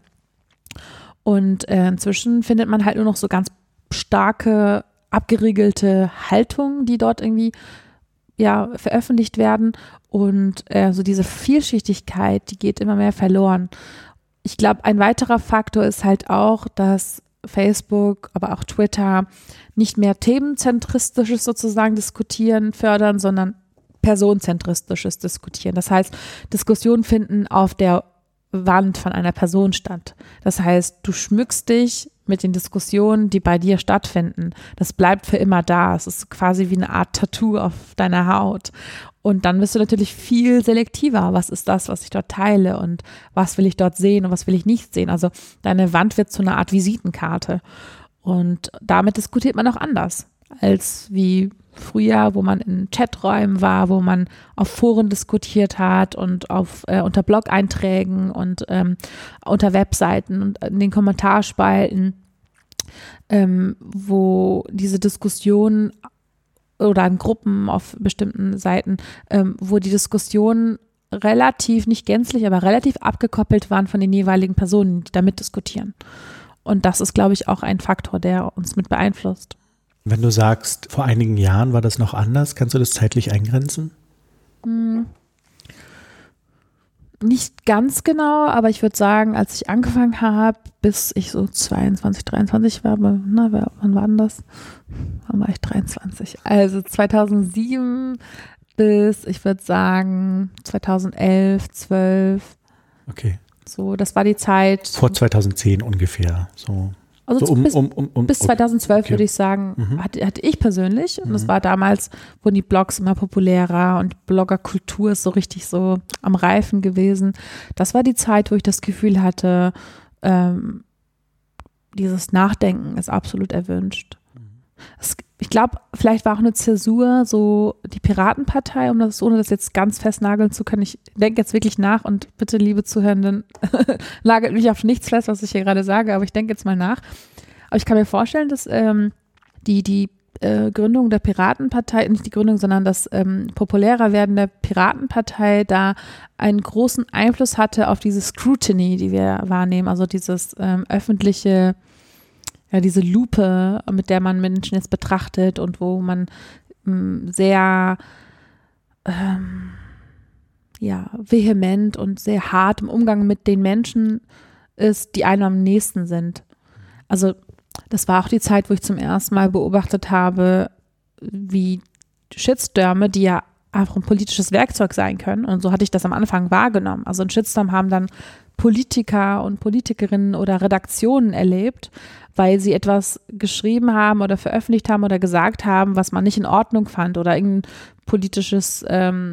Und inzwischen findet man halt nur noch so ganz starke, abgeriegelte Haltungen, die dort irgendwie veröffentlicht werden. Und so diese Vielschichtigkeit, die geht immer mehr verloren. Ich glaube, ein weiterer Faktor ist halt auch, dass Facebook, aber auch Twitter nicht mehr themenzentristisches sozusagen Diskutieren fördern, sondern personenzentristisches Diskutieren. Das heißt, Diskussionen finden auf der Wand von einer Person statt. Das heißt, du schmückst dich mit den Diskussionen, die bei dir stattfinden. Das bleibt für immer da. Es ist quasi wie eine Art Tattoo auf deiner Haut. Und dann bist du natürlich viel selektiver. Was ist das, was ich dort teile und was will ich dort sehen und was will ich nicht sehen? Also deine Wand wird zu einer Art Visitenkarte. Und damit diskutiert man auch anders als wie früher, wo man in Chaträumen war, wo man auf Foren diskutiert hat und unter Blog-Einträgen und unter Webseiten und in den Kommentarspalten, wo diese Diskussionen oder in Gruppen auf bestimmten Seiten, wo die Diskussionen relativ, nicht gänzlich, aber relativ abgekoppelt waren von den jeweiligen Personen, die da mitdiskutieren. Und das ist, glaube ich, auch ein Faktor, der uns mit beeinflusst. Wenn du sagst, vor einigen Jahren war das noch anders, kannst du das zeitlich eingrenzen? Nicht ganz genau, aber ich würde sagen, als ich angefangen habe, bis ich so 22, 23 war, wann war denn das? Wann war ich 23? Also 2007 bis, ich würde sagen, 2011, 12. Okay. So, das war die Zeit. Vor 2010 ungefähr, so. Also so bis 2012 okay. Würde ich sagen, hatte ich persönlich. Und das war damals, wurden die Blogs immer populärer und Bloggerkultur ist so richtig so am Reifen gewesen. Das war die Zeit, wo ich das Gefühl hatte, dieses Nachdenken ist absolut erwünscht. Ich glaube, vielleicht war auch eine Zäsur, so die Piratenpartei, ohne das jetzt ganz festnageln zu können. Ich denke jetzt wirklich nach und bitte, liebe Zuhörenden, nagelt mich auf nichts fest, was ich hier gerade sage, aber ich denke jetzt mal nach. Aber ich kann mir vorstellen, dass die Gründung der Piratenpartei, nicht die Gründung, sondern das populärer werden der Piratenpartei da einen großen Einfluss hatte auf diese Scrutiny, die wir wahrnehmen, also dieses öffentliche, ja, diese Lupe, mit der man Menschen jetzt betrachtet und wo man sehr vehement und sehr hart im Umgang mit den Menschen ist, die einem am nächsten sind. Also das war auch die Zeit, wo ich zum ersten Mal beobachtet habe, wie Shitstürme, die ja einfach ein politisches Werkzeug sein können, und so hatte ich das am Anfang wahrgenommen. Also einen Shitstorm haben dann Politiker und Politikerinnen oder Redaktionen erlebt, weil sie etwas geschrieben haben oder veröffentlicht haben oder gesagt haben, was man nicht in Ordnung fand oder irgendein politisches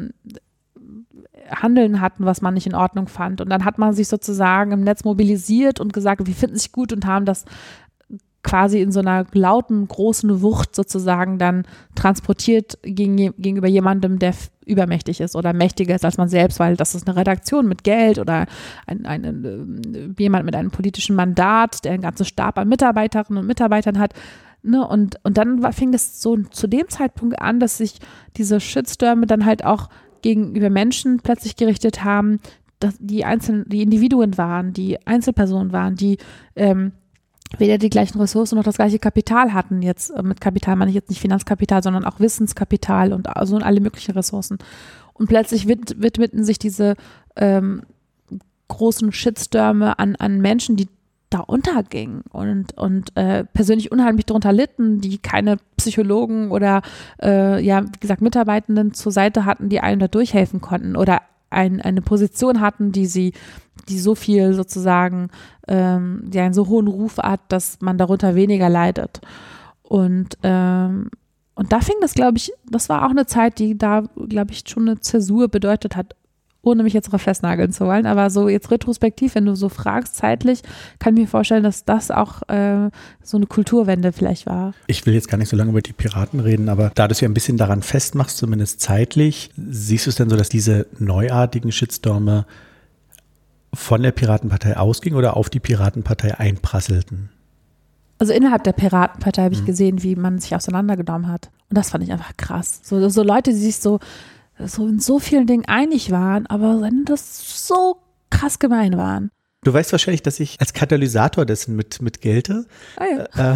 Handeln hatten, was man nicht in Ordnung fand. Und dann hat man sich sozusagen im Netz mobilisiert und gesagt, wir finden es gut und haben das quasi in so einer lauten, großen Wucht sozusagen dann transportiert gegenüber jemandem, der übermächtig ist oder mächtiger ist als man selbst, weil das ist eine Redaktion mit Geld oder jemand mit einem politischen Mandat, der einen ganzen Stab an Mitarbeiterinnen und Mitarbeitern hat. Ne? Und dann fing es so zu dem Zeitpunkt an, dass sich diese Shitstürme dann halt auch gegenüber Menschen plötzlich gerichtet haben, dass die Individuen waren, die Einzelpersonen waren, die weder die gleichen Ressourcen noch das gleiche Kapital hatten. Jetzt mit Kapital meine ich jetzt nicht Finanzkapital, sondern auch Wissenskapital und also alle möglichen Ressourcen. Und plötzlich widmeten sich diese großen Shitstürme an Menschen, die da untergingen und persönlich unheimlich darunter litten, die keine Psychologen oder wie gesagt Mitarbeitenden zur Seite hatten, die einem da durchhelfen konnten oder eine Position hatten, die so viel sozusagen, einen so hohen Ruf hat, dass man darunter weniger leidet. Und da fing das, glaube ich, das war auch eine Zeit, die da, glaube ich, schon eine Zäsur bedeutet hat, ohne mich jetzt darauf festnageln zu wollen, aber so jetzt retrospektiv, wenn du so fragst, zeitlich, kann ich mir vorstellen, dass das auch so eine Kulturwende vielleicht war. Ich will jetzt gar nicht so lange über die Piraten reden, aber da du es ja ein bisschen daran festmachst, zumindest zeitlich, siehst du es denn so, dass diese neuartigen Shitstürme von der Piratenpartei ausgingen oder auf die Piratenpartei einprasselten? Also innerhalb der Piratenpartei habe ich gesehen, wie man sich auseinandergenommen hat. Und das fand ich einfach krass. So Leute, die sich so in so vielen Dingen einig waren, aber das so krass gemein waren. Du weißt wahrscheinlich, dass ich als Katalysator dessen mit gelte. Ah ja.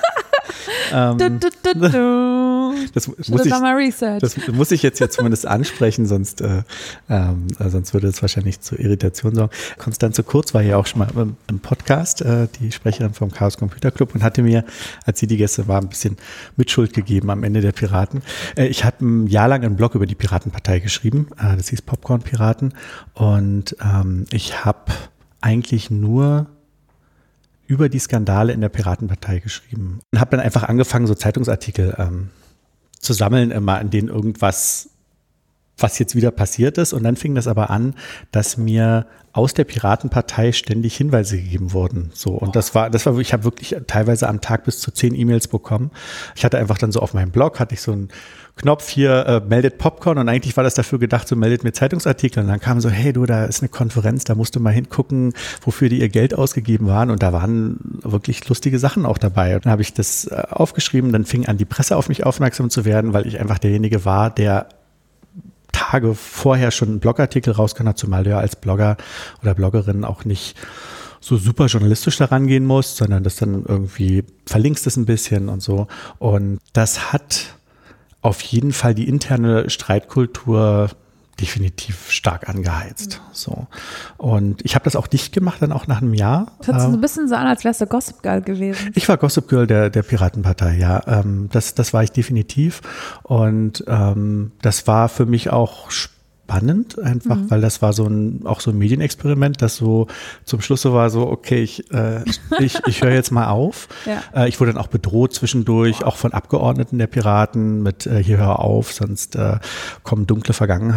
Das muss ich jetzt ja zumindest ansprechen, sonst würde es wahrscheinlich zu Irritation sorgen. Konstanze Kurz war ja auch schon mal im Podcast, die Sprecherin vom Chaos Computer Club, und hatte mir, als sie die Gäste war, ein bisschen Mitschuld gegeben am Ende der Piraten. Ich habe ein Jahr lang einen Blog über die Piratenpartei geschrieben, das hieß Popcorn Piraten, und ich habe eigentlich nur über die Skandale in der Piratenpartei geschrieben und habe dann einfach angefangen, so Zeitungsartikel zu sammeln, immer in denen irgendwas, was jetzt wieder passiert ist. Und dann fing das aber an, dass mir aus der Piratenpartei ständig Hinweise gegeben wurden. So, und das war, ich habe wirklich teilweise am Tag bis zu 10 E-Mails bekommen. Ich hatte einfach dann so auf meinem Blog, hatte ich so einen Knopf hier, meldet Popcorn, und eigentlich war das dafür gedacht, so meldet mir Zeitungsartikel, und dann kam so, hey du, da ist eine Konferenz, da musst du mal hingucken, wofür die ihr Geld ausgegeben waren, und da waren wirklich lustige Sachen auch dabei. Und dann habe ich das aufgeschrieben, dann fing an, die Presse auf mich aufmerksam zu werden, weil ich einfach derjenige war, der Tage vorher schon einen Blogartikel rausgehauen hat, zumal du ja als Blogger oder Bloggerin auch nicht so super journalistisch daran gehen musst, sondern das dann irgendwie verlinkst es ein bisschen und so. Und das hat auf jeden Fall die interne Streitkultur definitiv stark angeheizt. So. Und ich habe das auch dicht gemacht, dann auch nach einem Jahr. Das hört sich so ein bisschen so an, als wärst du Gossip Girl gewesen. Ich war Gossip Girl der Piratenpartei, ja. Das war ich definitiv. Und das war für mich auch spannend, einfach, weil das war auch so ein Medienexperiment, das so zum Schluss so war, so okay, ich höre jetzt mal auf. Ja. Ich wurde dann auch bedroht zwischendurch, auch von Abgeordneten der Piraten mit hier hör auf, sonst kommen dunkle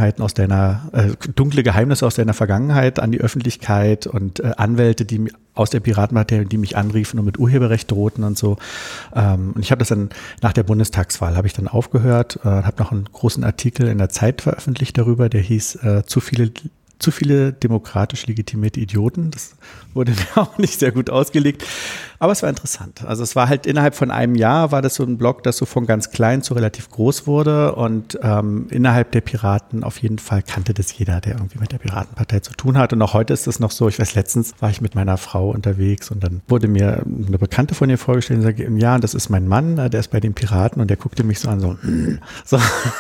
Geheimnisse aus deiner Vergangenheit an die Öffentlichkeit, und Anwälte, die aus der Piratenpartei, die mich anriefen und mit Urheberrecht drohten und so. Und ich habe das dann nach der Bundestagswahl habe ich dann aufgehört, habe noch einen großen Artikel in der Zeit veröffentlicht darüber, der hieß zu viele demokratisch legitimierte Idioten. Das wurde mir auch nicht sehr gut ausgelegt. Aber es war interessant. Also es war halt innerhalb von einem Jahr war das so ein Blog, das so von ganz klein zu relativ groß wurde, und innerhalb der Piraten auf jeden Fall kannte das jeder, der irgendwie mit der Piratenpartei zu tun hat. Und auch heute ist es noch so. Ich weiß, letztens war ich mit meiner Frau unterwegs, und dann wurde mir eine Bekannte von ihr vorgestellt und sagte, ja, das ist mein Mann, der ist bei den Piraten, und der guckte mich so an, so.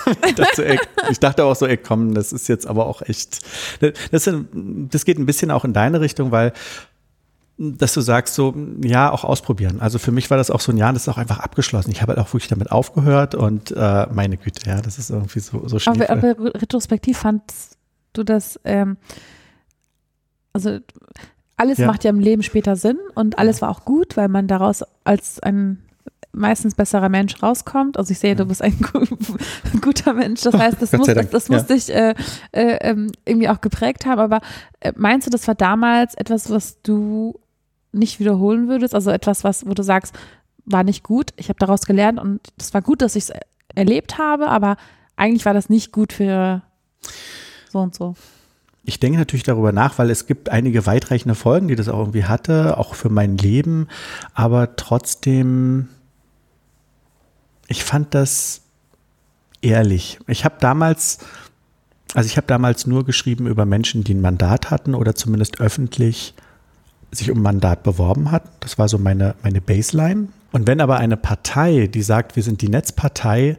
Ich dachte auch so, ey, komm, das ist jetzt aber auch echt, das geht ein bisschen auch in deine Richtung, weil dass du sagst so, ja, auch ausprobieren. Also für mich war das auch so ein Jahr, das ist auch einfach abgeschlossen. Ich habe halt auch wirklich damit aufgehört, und meine Güte, ja, das ist irgendwie so schnell. Aber retrospektiv fandst du das, also alles macht ja im Leben später Sinn, und alles war auch gut, weil man daraus als ein meistens besserer Mensch rauskommt. Also ich sehe, du bist ein guter Mensch. Das heißt, das muss dich irgendwie auch geprägt haben. Aber meinst du, das war damals etwas, was du nicht wiederholen würdest? Also etwas, wo du sagst, war nicht gut, ich habe daraus gelernt und es war gut, dass ich es erlebt habe, aber eigentlich war das nicht gut für so und so. Ich denke natürlich darüber nach, weil es gibt einige weitreichende Folgen, die das auch irgendwie hatte, auch für mein Leben, aber trotzdem, ich fand das ehrlich. Ich habe damals nur geschrieben über Menschen, die ein Mandat hatten oder zumindest öffentlich sich um ein Mandat beworben hatten. Das war so meine Baseline. Und wenn aber eine Partei, die sagt, wir sind die Netzpartei,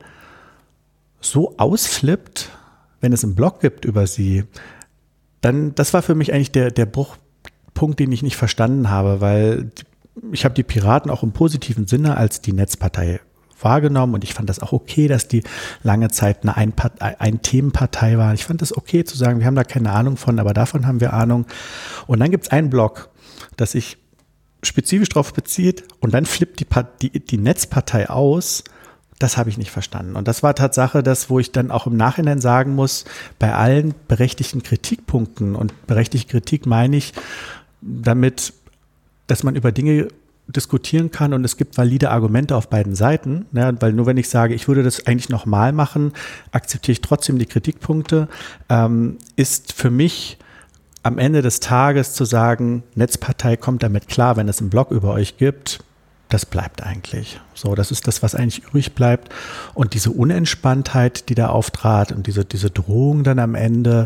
so ausflippt, wenn es einen Blog gibt über sie, dann, das war für mich eigentlich der Bruchpunkt, den ich nicht verstanden habe, weil ich habe die Piraten auch im positiven Sinne als die Netzpartei wahrgenommen und ich fand das auch okay, dass die lange Zeit eine Ein-Themen-Partei war. Ich fand das okay zu sagen, wir haben da keine Ahnung von, aber davon haben wir Ahnung. Und dann gibt es einen Blog, das sich spezifisch darauf bezieht und dann flippt die Netzpartei aus. Das habe ich nicht verstanden. Und das war Tatsache das, wo ich dann auch im Nachhinein sagen muss, bei allen berechtigten Kritikpunkten, und berechtigte Kritik meine ich damit, dass man über Dinge diskutieren kann und es gibt valide Argumente auf beiden Seiten, ne, weil nur wenn ich sage, ich würde das eigentlich nochmal machen, akzeptiere ich trotzdem die Kritikpunkte, ist für mich am Ende des Tages zu sagen, Netzpartei kommt damit klar, wenn es einen Blog über euch gibt, das bleibt eigentlich. So, das ist das, was eigentlich übrig bleibt. Und diese Unentspanntheit, die da auftrat und diese Drohung dann am Ende,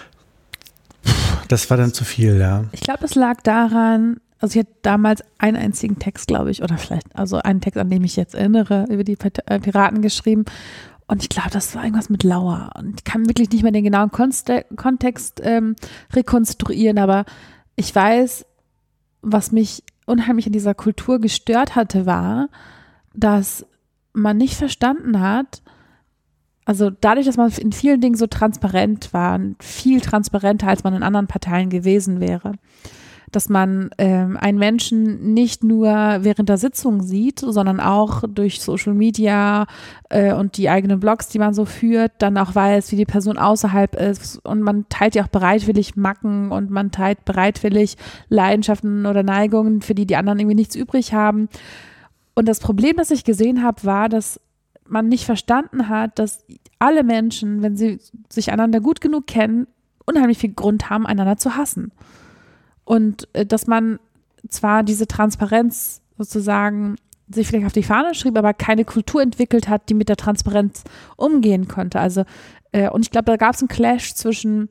das war dann zu viel, ja. Ich glaube, es lag daran, also ich hatte damals einen einzigen Text, glaube ich, oder vielleicht, also einen Text, an den ich mich jetzt erinnere, über die Piraten geschrieben. Und ich glaube, das war irgendwas mit Lauer. Und ich kann wirklich nicht mehr den genauen Kontext rekonstruieren, aber ich weiß, was mich unheimlich in dieser Kultur gestört hatte, war, dass man nicht verstanden hat, also dadurch, dass man in vielen Dingen so transparent war, viel transparenter, als man in anderen Parteien gewesen wäre, dass man einen Menschen nicht nur während der Sitzung sieht, sondern auch durch Social Media und die eigenen Blogs, die man so führt, dann auch weiß, wie die Person außerhalb ist, und man teilt ja auch bereitwillig Macken und man teilt bereitwillig Leidenschaften oder Neigungen, für die anderen irgendwie nichts übrig haben. Und das Problem, das ich gesehen habe, war, dass man nicht verstanden hat, dass alle Menschen, wenn sie sich einander gut genug kennen, unheimlich viel Grund haben, einander zu hassen. Und dass man zwar diese Transparenz sozusagen sich vielleicht auf die Fahne schrieb, aber keine Kultur entwickelt hat, die mit der Transparenz umgehen konnte. Also, und ich glaube, da gab es einen Clash zwischen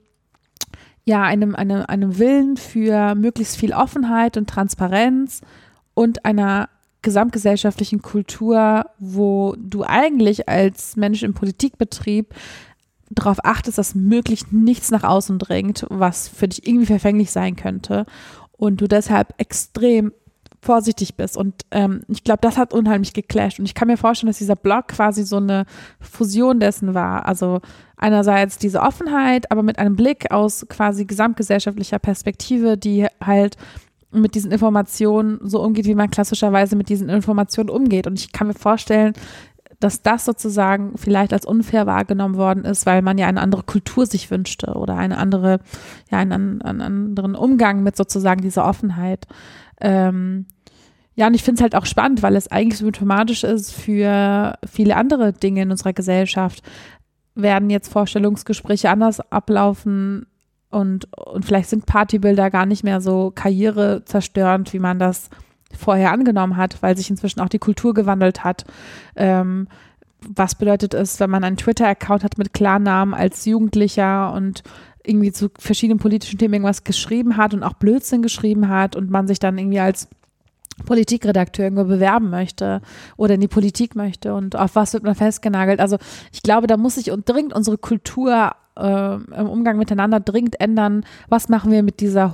ja, einem Willen für möglichst viel Offenheit und Transparenz und einer gesamtgesellschaftlichen Kultur, wo du eigentlich als Mensch im Politikbetrieb darauf achtest, dass möglichst nichts nach außen dringt, was für dich irgendwie verfänglich sein könnte, und du deshalb extrem vorsichtig bist. Und ich glaube, das hat unheimlich geclasht. Und ich kann mir vorstellen, dass dieser Blog quasi so eine Fusion dessen war. Also einerseits diese Offenheit, aber mit einem Blick aus quasi gesamtgesellschaftlicher Perspektive, die halt mit diesen Informationen so umgeht, wie man klassischerweise mit diesen Informationen umgeht. Und ich kann mir vorstellen, dass das sozusagen vielleicht als unfair wahrgenommen worden ist, weil man ja eine andere Kultur sich wünschte oder einen anderen Umgang mit sozusagen dieser Offenheit. Ja, und ich finde es halt auch spannend, weil es eigentlich symptomatisch ist für viele andere Dinge in unserer Gesellschaft. Werden jetzt Vorstellungsgespräche anders ablaufen und vielleicht sind Partybilder gar nicht mehr so karrierezerstörend, wie man das vorher angenommen hat, weil sich inzwischen auch die Kultur gewandelt hat. Was bedeutet es, wenn man einen Twitter-Account hat mit Klarnamen als Jugendlicher und irgendwie zu verschiedenen politischen Themen irgendwas geschrieben hat und auch Blödsinn geschrieben hat und man sich dann irgendwie als Politikredakteur irgendwo bewerben möchte oder in die Politik möchte, und auf was wird man festgenagelt? Also ich glaube, da muss sich dringend unsere Kultur im Umgang miteinander dringend ändern. Was machen wir mit dieser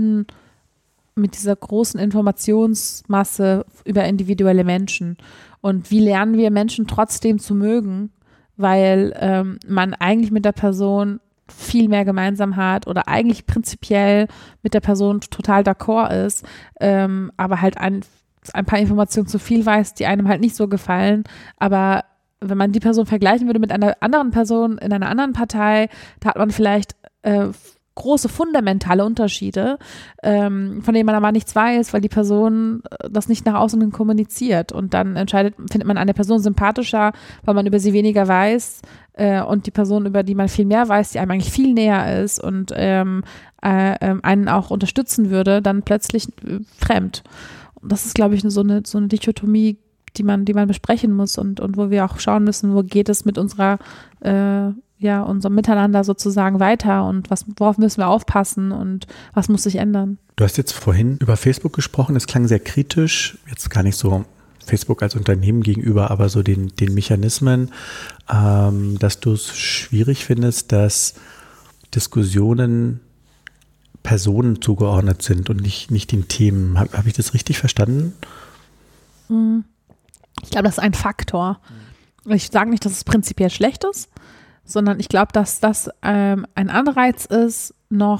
großen Informationsmasse über individuelle Menschen? Und wie lernen wir Menschen trotzdem zu mögen, weil man eigentlich mit der Person viel mehr gemeinsam hat oder eigentlich prinzipiell mit der Person total d'accord ist, aber halt ein paar Informationen zu viel weiß, die einem halt nicht so gefallen. Aber wenn man die Person vergleichen würde mit einer anderen Person in einer anderen Partei, da hat man vielleicht große fundamentale Unterschiede, von denen man aber nichts weiß, weil die Person das nicht nach außen kommuniziert. Und dann findet man eine Person sympathischer, weil man über sie weniger weiß, und die Person, über die man viel mehr weiß, die einem eigentlich viel näher ist und einen auch unterstützen würde, dann plötzlich fremd. Und das ist, glaube ich, so eine Dichotomie, die man besprechen muss und wo wir auch schauen müssen, wo geht es mit unserem Miteinander sozusagen weiter und worauf müssen wir aufpassen und was muss sich ändern. Du hast jetzt vorhin über Facebook gesprochen, es klang sehr kritisch, jetzt gar nicht so Facebook als Unternehmen gegenüber, aber so den Mechanismen, dass du es schwierig findest, dass Diskussionen Personen zugeordnet sind und nicht den Themen. Hab ich das richtig verstanden? Ich glaube, das ist ein Faktor. Ich sage nicht, dass es prinzipiell schlecht ist, sondern ich glaube, dass das ein Anreiz ist,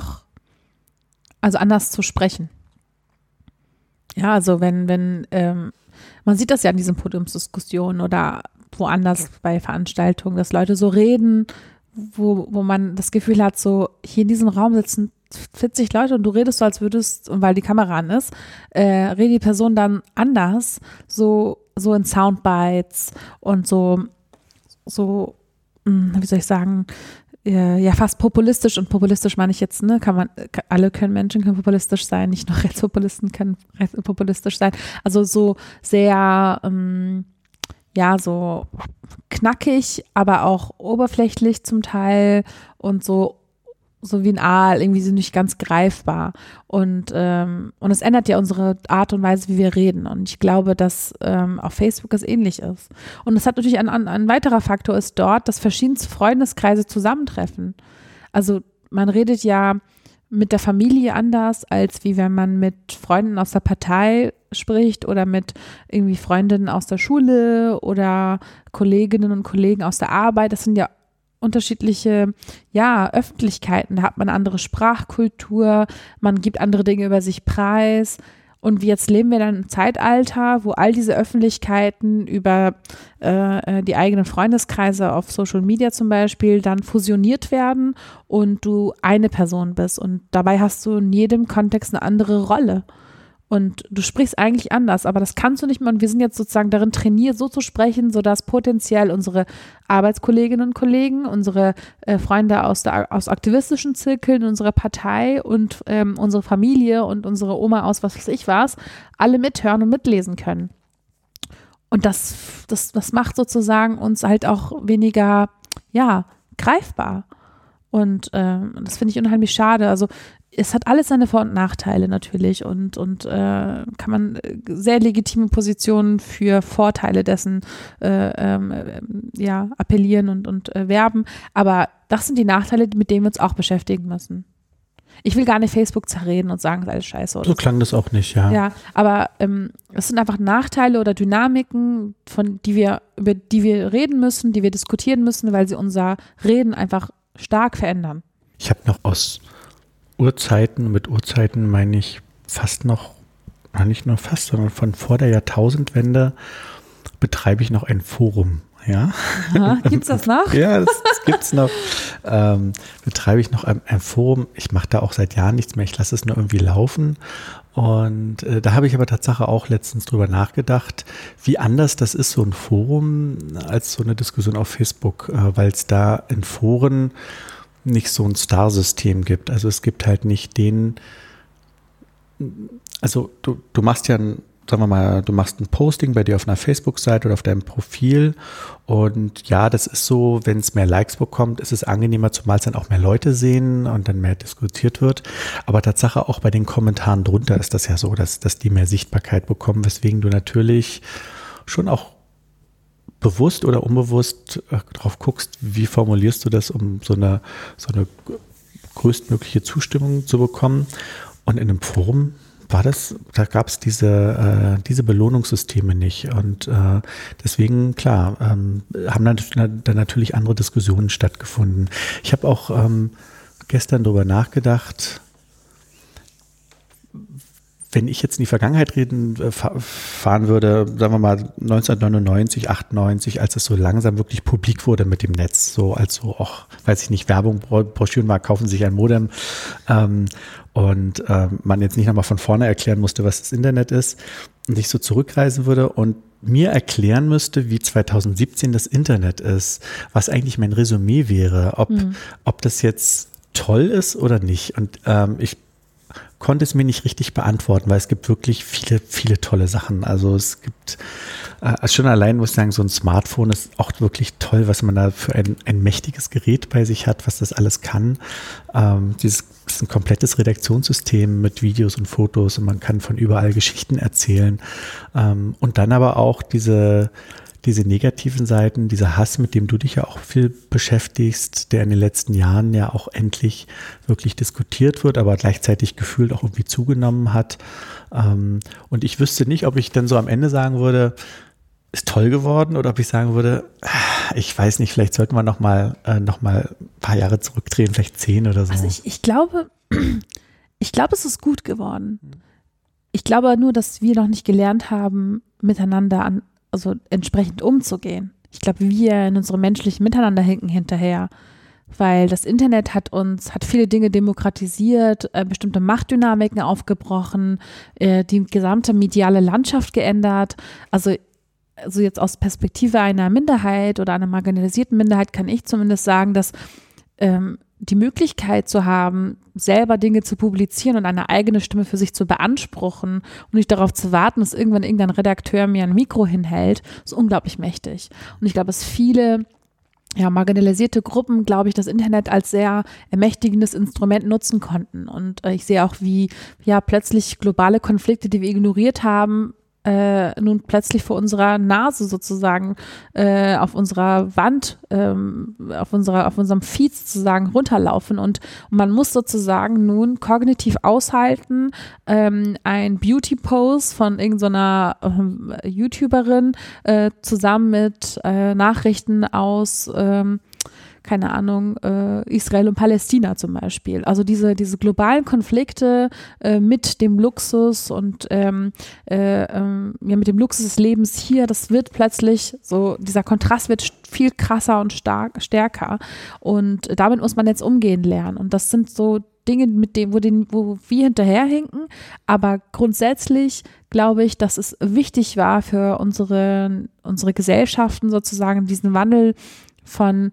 anders zu sprechen. Ja, also wenn man sieht das ja in diesen Podiumsdiskussionen oder woanders bei Veranstaltungen, dass Leute so reden, wo man das Gefühl hat, so hier in diesem Raum sitzen 40 Leute und du redest so, als würdest, und weil die Kamera an ist, redet die Person dann anders, so in Soundbites und so, wie soll ich sagen, fast populistisch, und populistisch meine ich jetzt, ne, Menschen können populistisch sein, nicht nur Rechtspopulisten können populistisch sein, also so sehr, so knackig, aber auch oberflächlich zum Teil und so wie ein Aal, irgendwie so nicht ganz greifbar. Und es ändert ja unsere Art und Weise, wie wir reden. Und ich glaube, dass auf Facebook es ähnlich ist. Und es hat natürlich ein weiterer Faktor ist dort, dass verschiedenste Freundeskreise zusammentreffen. Also man redet ja mit der Familie anders, als wie wenn man mit Freunden aus der Partei spricht oder mit irgendwie Freundinnen aus der Schule oder Kolleginnen und Kollegen aus der Arbeit. Das sind ja unterschiedliche, Öffentlichkeiten. Da hat man eine andere Sprachkultur, man gibt andere Dinge über sich preis. Und jetzt leben wir dann im Zeitalter, wo all diese Öffentlichkeiten über die eigenen Freundeskreise auf Social Media zum Beispiel dann fusioniert werden und du eine Person bist. Und dabei hast du in jedem Kontext eine andere Rolle. Und du sprichst eigentlich anders, aber das kannst du nicht mehr. Und wir sind jetzt sozusagen darin trainiert, so zu sprechen, sodass potenziell unsere Arbeitskolleginnen und Kollegen, unsere Freunde aus aktivistischen Zirkeln, unsere Partei und unsere Familie und unsere Oma aus was weiß ich was, alle mithören und mitlesen können. Und das macht sozusagen uns halt auch weniger, greifbar. Und das finde ich unheimlich schade. Also es hat alles seine Vor- und Nachteile natürlich und kann man sehr legitime Positionen für Vorteile dessen appellieren und werben. Aber das sind die Nachteile, mit denen wir uns auch beschäftigen müssen. Ich will gar nicht Facebook zerreden und sagen, es ist alles scheiße. So klang das auch nicht, ja. Ja, aber es sind einfach Nachteile oder Dynamiken, über die wir reden müssen, die wir diskutieren müssen, weil sie unser Reden einfach stark verändern. Ich habe noch aus Urzeiten, mit Urzeiten meine ich nicht nur fast, sondern von vor der Jahrtausendwende betreibe ich noch ein Forum. Ja. Gibt's das noch? Ja, das gibt's noch. Betreibe ich noch ein Forum. Ich mache da auch seit Jahren nichts mehr. Ich lasse es nur irgendwie laufen. Und da habe ich aber Tatsache auch letztens drüber nachgedacht, wie anders das ist, so ein Forum, als so eine Diskussion auf Facebook, weil es da in Foren nicht so ein Star-System gibt. Also es gibt halt nicht also du machst ja du machst ein Posting bei dir auf einer Facebook-Seite oder auf deinem Profil und ja, das ist so, wenn es mehr Likes bekommt, ist es angenehmer, zumal es dann auch mehr Leute sehen und dann mehr diskutiert wird. Aber Tatsache auch bei den Kommentaren drunter ist das ja so, dass die mehr Sichtbarkeit bekommen, weswegen du natürlich schon auch bewusst oder unbewusst drauf guckst, wie formulierst du das, um so eine größtmögliche Zustimmung zu bekommen. Und in einem Forum da gab es diese Belohnungssysteme nicht. Und deswegen, klar, haben dann natürlich andere Diskussionen stattgefunden. Ich habe auch gestern darüber nachgedacht, wenn ich jetzt in die Vergangenheit fahren würde, sagen wir mal 1999, 98, als es so langsam wirklich publik wurde mit dem Netz, so als so auch, weiß ich nicht, Werbung, Broschüren war, kaufen sich ein Modem und man jetzt nicht nochmal von vorne erklären musste, was das Internet ist und ich so zurückreisen würde und mir erklären müsste, wie 2017 das Internet ist, was eigentlich mein Resümee wäre, ob das jetzt toll ist oder nicht. Und ich konnte es mir nicht richtig beantworten, weil es gibt wirklich viele, viele tolle Sachen. Also es gibt schon allein, muss ich sagen, so ein Smartphone ist auch wirklich toll, was man da für ein mächtiges Gerät bei sich hat, was das alles kann. Das ist ein komplettes Redaktionssystem mit Videos und Fotos und man kann von überall Geschichten erzählen. Und dann aber auch diese negativen Seiten, dieser Hass, mit dem du dich ja auch viel beschäftigst, der in den letzten Jahren ja auch endlich wirklich diskutiert wird, aber gleichzeitig gefühlt auch irgendwie zugenommen hat. Und ich wüsste nicht, ob ich dann so am Ende sagen würde, ist toll geworden, oder ob ich sagen würde, ich weiß nicht, vielleicht sollten wir noch mal ein paar Jahre zurückdrehen, vielleicht 10 oder so. Also ich glaube, es ist gut geworden. Ich glaube nur, dass wir noch nicht gelernt haben, miteinander also entsprechend umzugehen. Ich glaube, wir in unserem menschlichen Miteinander hinken hinterher, weil das Internet hat viele Dinge demokratisiert, bestimmte Machtdynamiken aufgebrochen, die gesamte mediale Landschaft geändert. Also jetzt aus Perspektive einer Minderheit oder einer marginalisierten Minderheit kann ich zumindest sagen, dass die Möglichkeit zu haben, selber Dinge zu publizieren und eine eigene Stimme für sich zu beanspruchen und nicht darauf zu warten, dass irgendein Redakteur mir ein Mikro hinhält, ist unglaublich mächtig. Und ich glaube, dass viele marginalisierte Gruppen, glaube ich, das Internet als sehr ermächtigendes Instrument nutzen konnten. Und ich sehe auch, wie plötzlich globale Konflikte, die wir ignoriert haben, nun plötzlich vor unserer Nase sozusagen auf unserer Wand, auf unserem Feed sozusagen runterlaufen und man muss sozusagen nun kognitiv aushalten, ein Beauty-Post von irgendeiner YouTuberin zusammen mit Nachrichten aus keine Ahnung, Israel und Palästina zum Beispiel. Also diese globalen Konflikte mit dem Luxus und mit dem Luxus des Lebens hier, das wird plötzlich so, dieser Kontrast wird viel krasser und stärker und damit muss man jetzt umgehen lernen und das sind so Dinge, wo wir hinterherhinken, aber grundsätzlich glaube ich, dass es wichtig war für unsere Gesellschaften sozusagen diesen Wandel von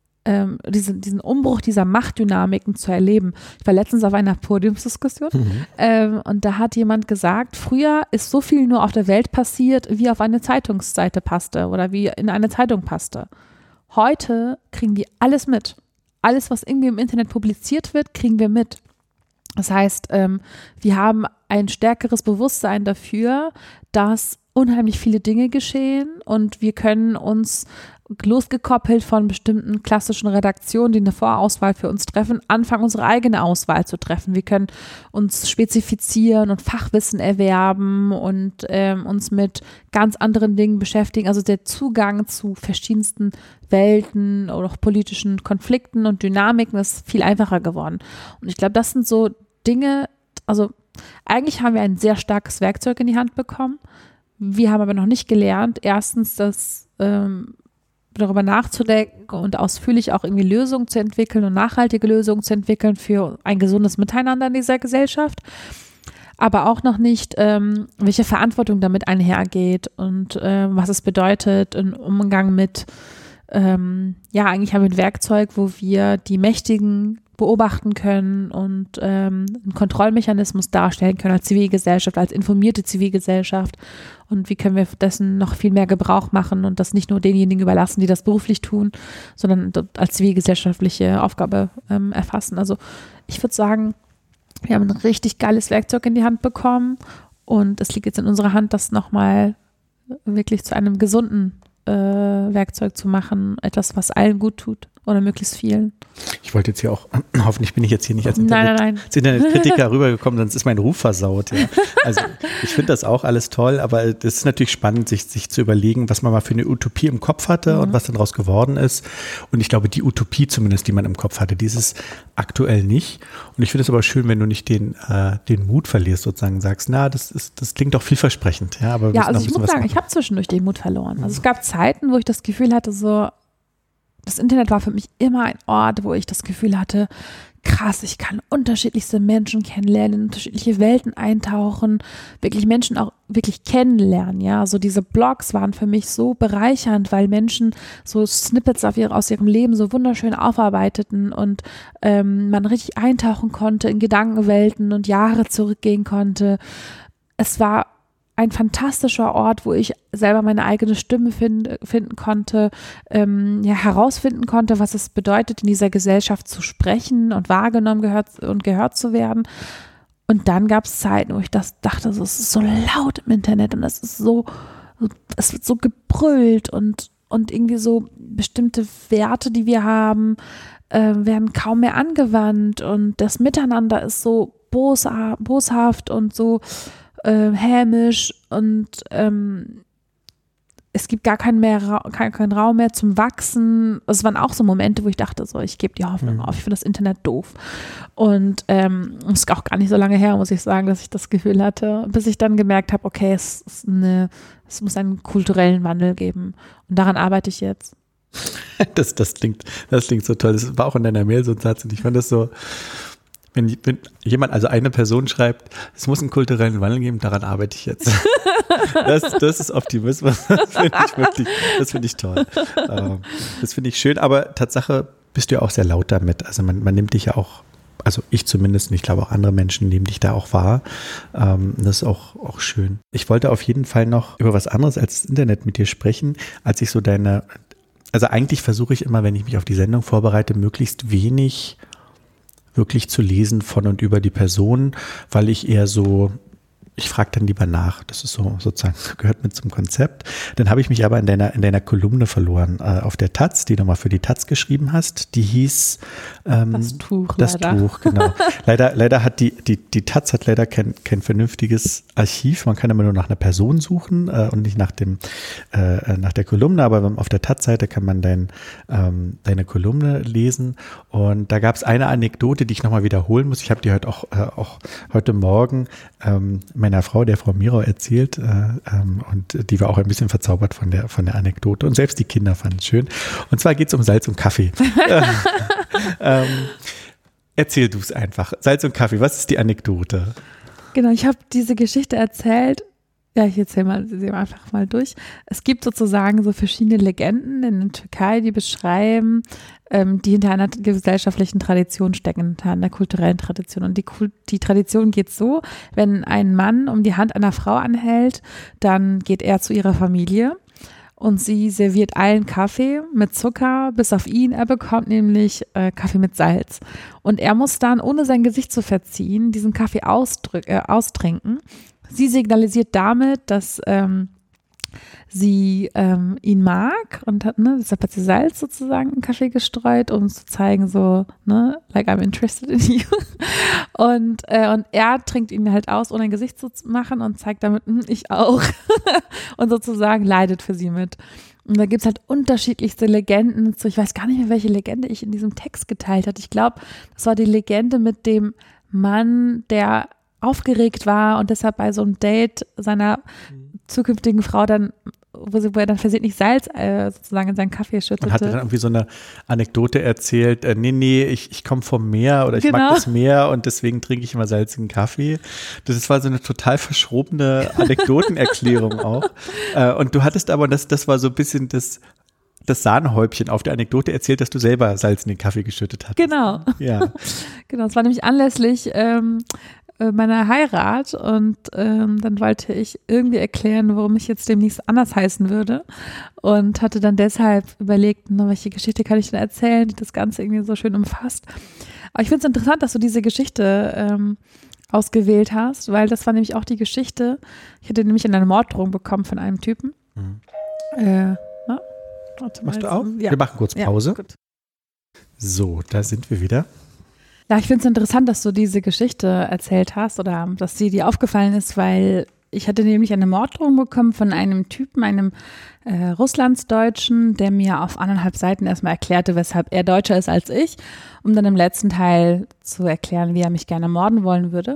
diesen Umbruch dieser Machtdynamiken zu erleben. Ich war letztens auf einer Podiumsdiskussion und da hat jemand gesagt, früher ist so viel nur auf der Welt passiert, wie auf eine Zeitungsseite passte oder wie in eine Zeitung passte. Heute kriegen die alles mit. Alles, was irgendwie im Internet publiziert wird, kriegen wir mit. Das heißt, wir haben ein stärkeres Bewusstsein dafür, dass unheimlich viele Dinge geschehen und wir können uns losgekoppelt von bestimmten klassischen Redaktionen, die eine Vorauswahl für uns treffen, anfangen, unsere eigene Auswahl zu treffen. Wir können uns spezifizieren und Fachwissen erwerben und uns mit ganz anderen Dingen beschäftigen. Also der Zugang zu verschiedensten Welten oder auch politischen Konflikten und Dynamiken ist viel einfacher geworden. Und ich glaube, das sind so Dinge, also eigentlich haben wir ein sehr starkes Werkzeug in die Hand bekommen. Wir haben aber noch nicht gelernt, erstens das darüber nachzudenken und ausführlich auch irgendwie Lösungen zu entwickeln und nachhaltige Lösungen zu entwickeln für ein gesundes Miteinander in dieser Gesellschaft, aber auch noch nicht, welche Verantwortung damit einhergeht und was es bedeutet im Umgang mit, eigentlich haben wir ein Werkzeug, wo wir die Mächtigen beobachten können und einen Kontrollmechanismus darstellen können als Zivilgesellschaft, als informierte Zivilgesellschaft. Und wie können wir dessen noch viel mehr Gebrauch machen und das nicht nur denjenigen überlassen, die das beruflich tun, sondern als zivilgesellschaftliche Aufgabe erfassen. Also ich würde sagen, wir haben ein richtig geiles Werkzeug in die Hand bekommen und es liegt jetzt in unserer Hand, das nochmal wirklich zu einem gesunden Werkzeug zu machen, etwas, was allen gut tut oder möglichst vielen. Ich wollte jetzt hier auch, hoffentlich bin ich jetzt hier nicht als Nein. Internetkritiker rübergekommen, sonst ist mein Ruf versaut. Ja. Also ich finde das auch alles toll, aber das ist natürlich spannend, sich zu überlegen, was man mal für eine Utopie im Kopf hatte und was dann daraus geworden ist. Und ich glaube, die Utopie zumindest, die man im Kopf hatte, die ist es aktuell nicht. Und ich finde es aber schön, wenn du nicht den Mut verlierst, sozusagen sagst, das klingt doch vielversprechend. Ja, aber also ich muss sagen, ich habe zwischendurch den Mut verloren. Also es gab Zeiten, wo ich das Gefühl hatte, so, das Internet war für mich immer ein Ort, wo ich das Gefühl hatte, krass, ich kann unterschiedlichste Menschen kennenlernen, in unterschiedliche Welten eintauchen, wirklich Menschen auch wirklich kennenlernen, ja, also diese Blogs waren für mich so bereichernd, weil Menschen so Snippets aus ihrem Leben so wunderschön aufarbeiteten und man richtig eintauchen konnte in Gedankenwelten und Jahre zurückgehen konnte. Es war ein fantastischer Ort, wo ich selber meine eigene Stimme finden konnte, herausfinden konnte, was es bedeutet, in dieser Gesellschaft zu sprechen und wahrgenommen gehört zu werden. Und dann gab es Zeiten, wo ich dachte, es ist so laut im Internet und es wird so gebrüllt und irgendwie so bestimmte Werte, die wir haben, werden kaum mehr angewandt und das Miteinander ist so boshaft und so hämisch und es gibt gar keinen Raum mehr zum Wachsen. Es waren auch so Momente, wo ich dachte, so, ich gebe die Hoffnung auf, ich finde das Internet doof. Und es ist auch gar nicht so lange her, muss ich sagen, dass ich das Gefühl hatte, bis ich dann gemerkt habe, okay, es muss einen kulturellen Wandel geben. Und daran arbeite ich jetzt. Das klingt so toll. Das war auch in deiner Mail so ein Satz und ich fand das so, wenn jemand, also eine Person schreibt, es muss einen kulturellen Wandel geben, daran arbeite ich jetzt. Das ist Optimismus. Das finde ich toll. Das finde ich schön, aber Tatsache bist du ja auch sehr laut damit. Also man nimmt dich ja auch, also ich zumindest, und ich glaube auch andere Menschen nehmen dich da auch wahr. Das ist auch schön. Ich wollte auf jeden Fall noch über was anderes als das Internet mit dir sprechen, als ich so also eigentlich versuche ich immer, wenn ich mich auf die Sendung vorbereite, möglichst wenig wirklich zu lesen von und über die Person, weil ich eher so, ich frage dann lieber nach. Das ist so sozusagen, gehört mit zum Konzept. Dann habe ich mich aber in deiner Kolumne verloren auf der Taz, die du mal für die Taz geschrieben hast. Die hieß Das Tuch, genau. Leider hat die Taz hat leider kein vernünftiges Archiv. Man kann immer nur nach einer Person suchen und nicht nach der Kolumne. Aber auf der Taz-Seite kann man deine Kolumne lesen. Und da gab es eine Anekdote, die ich nochmal wiederholen muss. Ich habe die auch heute Morgen meiner Frau, der Frau Mirau, erzählt und die war auch ein bisschen verzaubert von der Anekdote und selbst die Kinder fanden es schön. Und zwar geht es um Salz und Kaffee. Erzähl du es einfach. Salz und Kaffee, was ist die Anekdote? Genau, ich habe diese Geschichte erzählt. Ja, ich erzähle sie einfach mal durch. Es gibt sozusagen so verschiedene Legenden in der Türkei, die beschreiben, die hinter einer gesellschaftlichen Tradition stecken, hinter einer kulturellen Tradition. Und die Tradition geht so, wenn ein Mann um die Hand einer Frau anhält, dann geht er zu ihrer Familie und sie serviert allen Kaffee mit Zucker, bis auf ihn. Er bekommt nämlich Kaffee mit Salz. Und er muss dann, ohne sein Gesicht zu verziehen, diesen Kaffee austrinken. Sie signalisiert damit, dass sie ihn mag und hat, deshalb hat sie Salz sozusagen in Kaffee gestreut, um zu zeigen, so, like I'm interested in you. Und er trinkt ihn halt aus, ohne ein Gesicht zu machen und zeigt damit, ich auch. Und sozusagen leidet für sie mit. Und da gibt es halt unterschiedlichste Legenden. Ich weiß gar nicht mehr, welche Legende ich in diesem Text geteilt hatte. Ich glaube, das war die Legende mit dem Mann, der aufgeregt war und deshalb bei so einem Date seiner zukünftigen Frau dann, wo er dann versehentlich Salz sozusagen in seinen Kaffee schüttete. Und hatte dann irgendwie so eine Anekdote erzählt, nee, ich komme vom Meer oder ich mag das Meer und deswegen trinke ich immer salzigen Kaffee. Das war so eine total verschrobene Anekdotenerklärung auch. Und du hattest aber, das war so ein bisschen das Sahnehäubchen auf der Anekdote erzählt, dass du selber Salz in den Kaffee geschüttet hast. Genau. Ja. Genau, es war nämlich anlässlich meiner Heirat und dann wollte ich irgendwie erklären, warum ich jetzt demnächst anders heißen würde und hatte dann deshalb überlegt, welche Geschichte kann ich denn erzählen, die das Ganze irgendwie so schön umfasst. Aber ich finde es interessant, dass du diese Geschichte ausgewählt hast, weil das war nämlich auch die Geschichte, ich hatte nämlich eine Morddrohung bekommen von einem Typen. Machst du auf? Ja. Wir machen kurz Pause. Ja, gut. So, da sind wir wieder. Ja, ich finde es interessant, dass du diese Geschichte erzählt hast oder dass sie dir aufgefallen ist, weil ich hatte nämlich eine Morddrohung bekommen von einem Typen, einem Russlandsdeutschen, der mir auf 1,5 Seiten erstmal erklärte, weshalb er Deutscher ist als ich, um dann im letzten Teil zu erklären, wie er mich gerne morden wollen würde.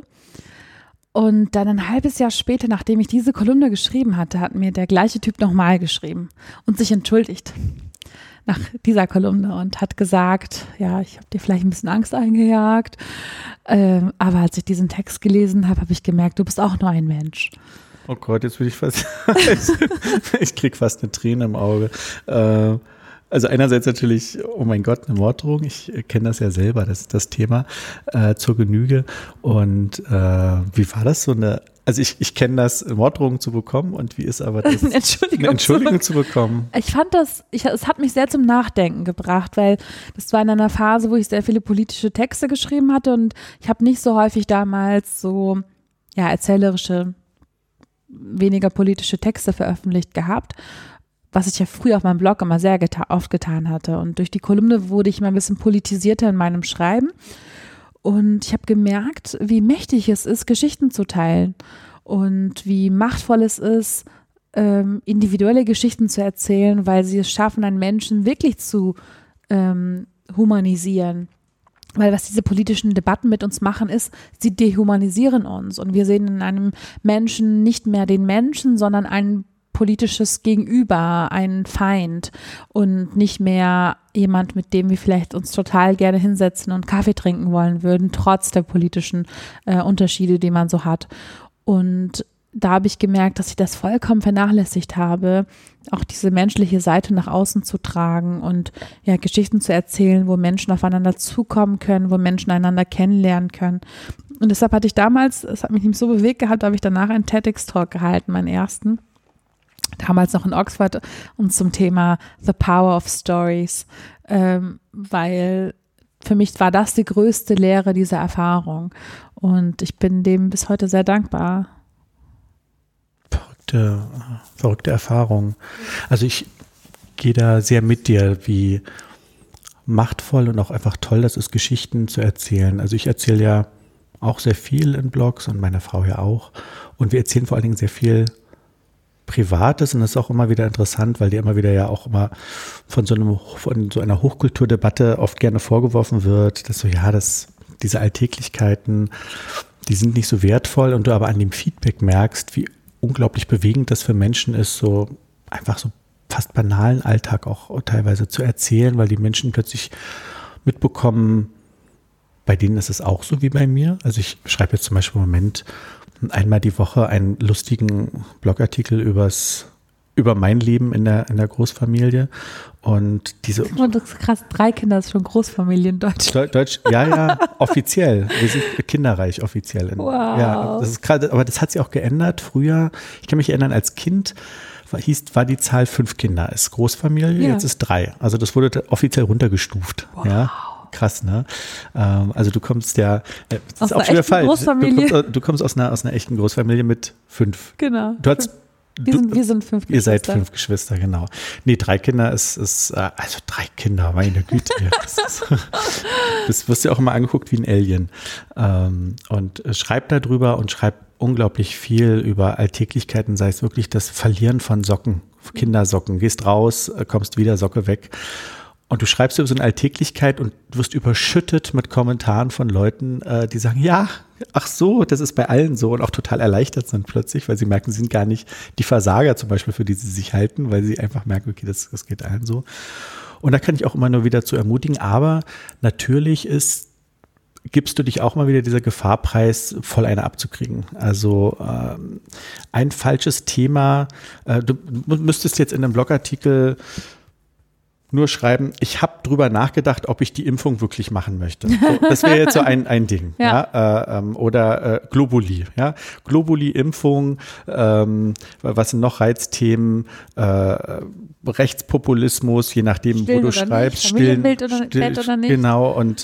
Und dann ein halbes Jahr später, nachdem ich diese Kolumne geschrieben hatte, hat mir der gleiche Typ nochmal geschrieben und sich entschuldigt nach dieser Kolumne und hat gesagt, ja, ich habe dir vielleicht ein bisschen Angst eingejagt, aber als ich diesen Text gelesen habe, habe ich gemerkt, du bist auch nur ein Mensch. Oh Gott, jetzt will ich fast, ich krieg fast eine Träne im Auge. Also einerseits natürlich, oh mein Gott, eine Morddrohung, ich kenne das ja selber, das ist das Thema zur Genüge. Und wie war das so also ich kenne das, Morddrohungen zu bekommen und wie ist aber das, eine Entschuldigung zu bekommen? Ich fand es hat mich sehr zum Nachdenken gebracht, weil das war in einer Phase, wo ich sehr viele politische Texte geschrieben hatte und ich habe nicht so häufig damals so erzählerische, weniger politische Texte veröffentlicht gehabt, was ich ja früher auf meinem Blog immer sehr oft getan hatte. Und durch die Kolumne wurde ich immer ein bisschen politisierter in meinem Schreiben. Und ich habe gemerkt, wie mächtig es ist, Geschichten zu teilen und wie machtvoll es ist, individuelle Geschichten zu erzählen, weil sie es schaffen, einen Menschen wirklich zu humanisieren. Weil was diese politischen Debatten mit uns machen, ist, sie dehumanisieren uns. Und wir sehen in einem Menschen nicht mehr den Menschen, sondern ein politisches Gegenüber, einen Feind und nicht mehr jemand, mit dem wir vielleicht uns total gerne hinsetzen und Kaffee trinken wollen würden, trotz der politischen Unterschiede, die man so hat. Und da habe ich gemerkt, dass ich das vollkommen vernachlässigt habe, auch diese menschliche Seite nach außen zu tragen und ja, Geschichten zu erzählen, wo Menschen aufeinander zukommen können, wo Menschen einander kennenlernen können. Und deshalb hatte ich damals, es hat mich nicht so bewegt gehabt, habe ich danach einen TEDx-Talk gehalten, meinen ersten. Damals noch in Oxford und zum Thema The Power of Stories, weil für mich war das die größte Lehre dieser Erfahrung und ich bin dem bis heute sehr dankbar. Verrückte Erfahrung. Also ich gehe da sehr mit dir, wie machtvoll und auch einfach toll das ist, Geschichten zu erzählen. Also ich erzähle ja auch sehr viel in Blogs und meine Frau ja auch und wir erzählen vor allen Dingen sehr viel Privates und das ist auch immer wieder interessant, weil dir immer wieder ja auch immer von so einer Hochkulturdebatte oft gerne vorgeworfen wird, dass diese Alltäglichkeiten, die sind nicht so wertvoll und du aber an dem Feedback merkst, wie unglaublich bewegend das für Menschen ist, so einfach so fast banalen Alltag auch teilweise zu erzählen, weil die Menschen plötzlich mitbekommen, bei denen ist es auch so wie bei mir. Also ich schreibe jetzt zum Beispiel im Moment einmal die Woche einen lustigen Blogartikel über mein Leben in der Großfamilie und diese. Oh, das ist krass, 3 Kinder ist schon Großfamilie in Deutschland. Ja, offiziell. Wir sind kinderreich offiziell. Wow. Ja, das ist gerade, aber das hat sich auch geändert. Früher, ich kann mich erinnern, als Kind war die Zahl 5 Kinder, ist Großfamilie, jetzt ist 3. Also das wurde offiziell runtergestuft. Wow. Ja. Krass, ne? Also du kommst das aus ist auch schon wieder falsch. Großfamilie. Du kommst aus einer echten Großfamilie mit 5. Genau. Wir sind 5 Geschwister. Ihr seid 5 Geschwister, genau. Nee, 3 Kinder also 3 Kinder, meine Güte. Das wirst du auch immer angeguckt wie ein Alien. Und schreib darüber und schreib unglaublich viel über Alltäglichkeiten, sei es wirklich das Verlieren von Socken, Kindersocken. Gehst raus, kommst wieder, Socke weg. Und du schreibst über so eine Alltäglichkeit und du wirst überschüttet mit Kommentaren von Leuten, die sagen, ja, ach so, das ist bei allen so und auch total erleichtert sind plötzlich, weil sie merken, sie sind gar nicht die Versager zum Beispiel, für die sie sich halten, weil sie einfach merken, okay, das geht allen so. Und da kann ich auch immer nur wieder zu ermutigen, aber natürlich gibst du dich auch mal wieder dieser Gefahr preis, voll eine abzukriegen. Also ein falsches Thema, du müsstest jetzt in einem Blogartikel nur schreiben, ich habe drüber nachgedacht, ob ich die Impfung wirklich machen möchte. So, das wäre jetzt so ein Ding. Ja. Oder Globuli. Ja? Globuli-Impfung, was sind noch Reizthemen? Rechtspopulismus, je nachdem, Stillen wo du schreibst. Familienbild oder nicht. Genau, und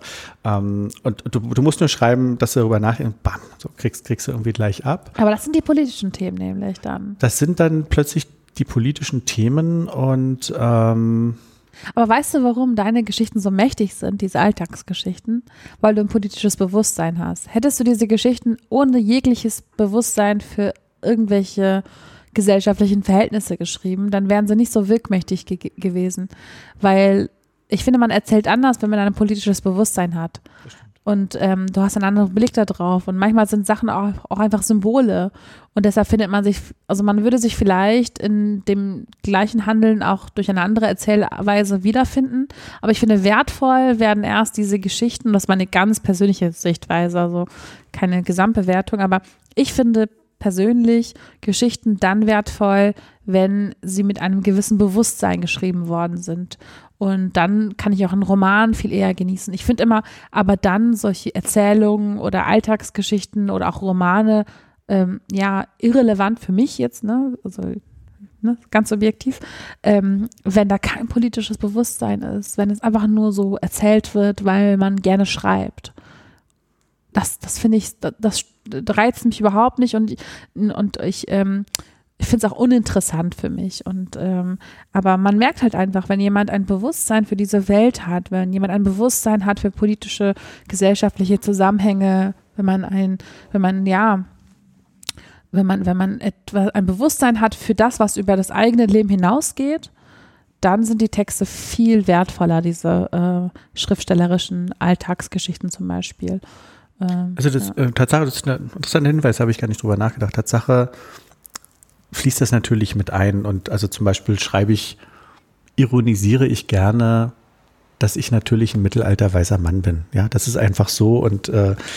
du musst nur schreiben, dass du darüber nachdenkst, bam, so kriegst du irgendwie gleich ab. Aber das sind die politischen Themen nämlich dann. Das sind dann plötzlich die politischen Themen und Aber weißt du, warum deine Geschichten so mächtig sind, diese Alltagsgeschichten? Weil du ein politisches Bewusstsein hast. Hättest du diese Geschichten ohne jegliches Bewusstsein für irgendwelche gesellschaftlichen Verhältnisse geschrieben, dann wären sie nicht so wirkmächtig gewesen. Weil ich finde, man erzählt anders, wenn man ein politisches Bewusstsein hat. Und du hast einen anderen Blick da drauf. Und manchmal sind Sachen auch einfach Symbole. Und deshalb findet man sich, also man würde sich vielleicht in dem gleichen Handeln auch durch eine andere Erzählweise wiederfinden. Aber ich finde, wertvoll werden erst diese Geschichten, das ist meine ganz persönliche Sichtweise, also keine Gesamtbewertung. Aber ich finde persönlich Geschichten dann wertvoll, wenn sie mit einem gewissen Bewusstsein geschrieben worden sind. Und dann kann ich auch einen Roman viel eher genießen. Ich finde immer, aber dann solche Erzählungen oder Alltagsgeschichten oder auch Romane, irrelevant für mich jetzt, also ganz objektiv, wenn da kein politisches Bewusstsein ist, wenn es einfach nur so erzählt wird, weil man gerne schreibt. Das finde ich, das reizt mich überhaupt nicht und ich finde es auch uninteressant für mich. Aber man merkt halt einfach, wenn jemand ein Bewusstsein für diese Welt hat, wenn jemand ein Bewusstsein hat für politische, gesellschaftliche Zusammenhänge, wenn man ein Bewusstsein hat für das, was über das eigene Leben hinausgeht, dann sind die Texte viel wertvoller, diese schriftstellerischen Alltagsgeschichten zum Beispiel. Tatsache, das ist ein interessanter Hinweis, habe ich gar nicht drüber nachgedacht. Tatsache fließt das natürlich mit ein und also zum Beispiel ironisiere ich gerne, dass ich natürlich ein mittelalterweiser Mann bin. Ja, das ist einfach so und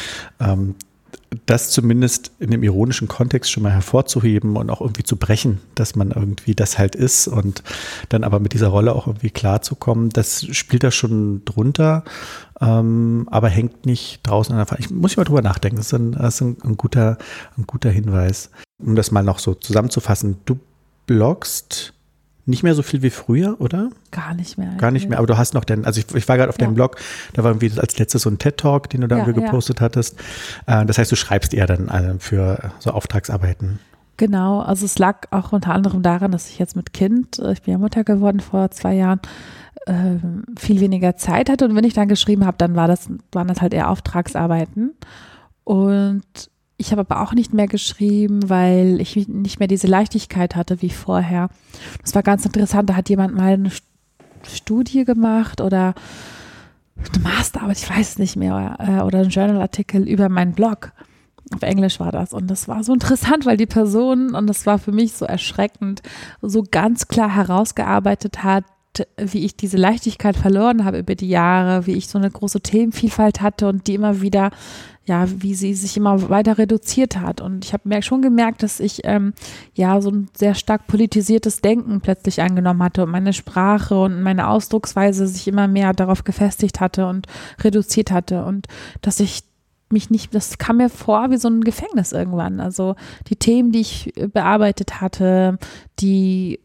das zumindest in dem ironischen Kontext schon mal hervorzuheben und auch irgendwie zu brechen, dass man irgendwie das halt ist und dann aber mit dieser Rolle auch irgendwie klarzukommen, das spielt da schon drunter, aber hängt nicht draußen an der Frage. Ich muss mal drüber nachdenken, das ist ein guter Hinweis. Um das mal noch so zusammenzufassen, du bloggst nicht mehr so viel wie früher, oder? Gar nicht mehr. Gar nicht mehr, aber du hast noch also ich war gerade auf deinem Blog, da war irgendwie als letztes so ein TED-Talk, den du da irgendwie gepostet hattest. Das heißt, du schreibst eher dann für so Auftragsarbeiten. Genau, also es lag auch unter anderem daran, dass ich jetzt mit Kind, ich bin ja Mutter geworden vor 2 Jahren, viel weniger Zeit hatte und wenn ich dann geschrieben habe, dann waren das halt eher Auftragsarbeiten und ich habe aber auch nicht mehr geschrieben, weil ich nicht mehr diese Leichtigkeit hatte wie vorher. Das war ganz interessant, da hat jemand mal eine Studie gemacht oder eine Masterarbeit, ich weiß es nicht mehr, oder einen Journalartikel über meinen Blog. Auf Englisch war das und das war so interessant, weil die Person, und das war für mich so erschreckend, so ganz klar herausgearbeitet hat, wie ich diese Leichtigkeit verloren habe über die Jahre, wie ich so eine große Themenvielfalt hatte und die immer wieder, wie sie sich immer weiter reduziert hat. Und ich habe mir schon gemerkt, dass ich so ein sehr stark politisiertes Denken plötzlich angenommen hatte und meine Sprache und meine Ausdrucksweise sich immer mehr darauf gefestigt hatte und reduziert hatte und dass ich das kam mir vor wie so ein Gefängnis irgendwann. Also die Themen, die ich bearbeitet hatte, die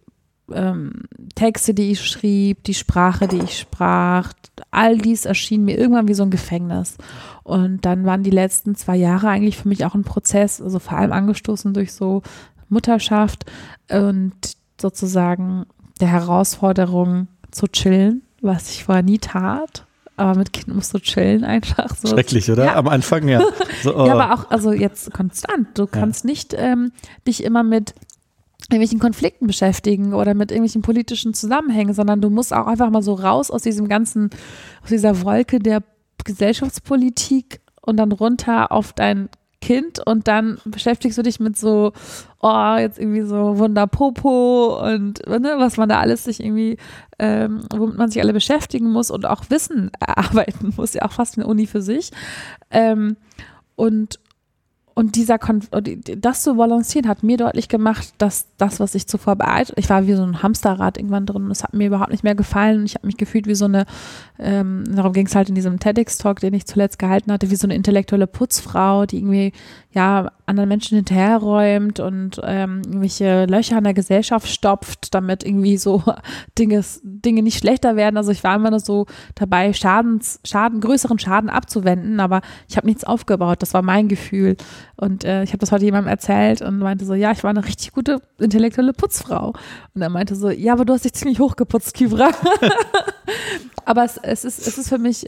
Texte, die ich schrieb, die Sprache, die ich sprach, all dies erschien mir irgendwann wie so ein Gefängnis. Und dann waren die letzten 2 Jahre eigentlich für mich auch ein Prozess, also vor allem angestoßen durch so Mutterschaft und sozusagen der Herausforderung zu chillen, was ich vorher nie tat. Aber mit Kind musst du chillen einfach. So. Schrecklich, oder? Ja. Am Anfang, ja. So, oh. Ja, aber auch, also jetzt konstant. Du kannst nicht dich immer mit irgendwelchen Konflikten beschäftigen oder mit irgendwelchen politischen Zusammenhängen, sondern du musst auch einfach mal so raus aus diesem ganzen, aus dieser Wolke der Gesellschaftspolitik und dann runter auf dein Kind und dann beschäftigst du dich mit so, jetzt irgendwie so Wunderpopo und was man da alles sich irgendwie, womit man sich alle beschäftigen muss und auch Wissen erarbeiten muss, ja auch fast eine Uni für sich. Und das zu balancieren hat mir deutlich gemacht, dass das, was ich zuvor ich war wie so ein Hamsterrad irgendwann drin und es hat mir überhaupt nicht mehr gefallen und ich habe mich gefühlt wie so eine, darum ging es halt in diesem TEDx-Talk, den ich zuletzt gehalten hatte, wie so eine intellektuelle Putzfrau, die irgendwie, anderen Menschen hinterherräumt und irgendwelche Löcher in der Gesellschaft stopft, damit irgendwie so Dinge nicht schlechter werden. Also ich war immer nur so dabei, größeren Schaden abzuwenden, aber ich habe nichts aufgebaut. Das war mein Gefühl. Und ich habe das heute jemandem erzählt und meinte so, ja, ich war eine richtig gute intellektuelle Putzfrau. Und er meinte so, ja, aber du hast dich ziemlich hochgeputzt, Kivra. Aber es ist für mich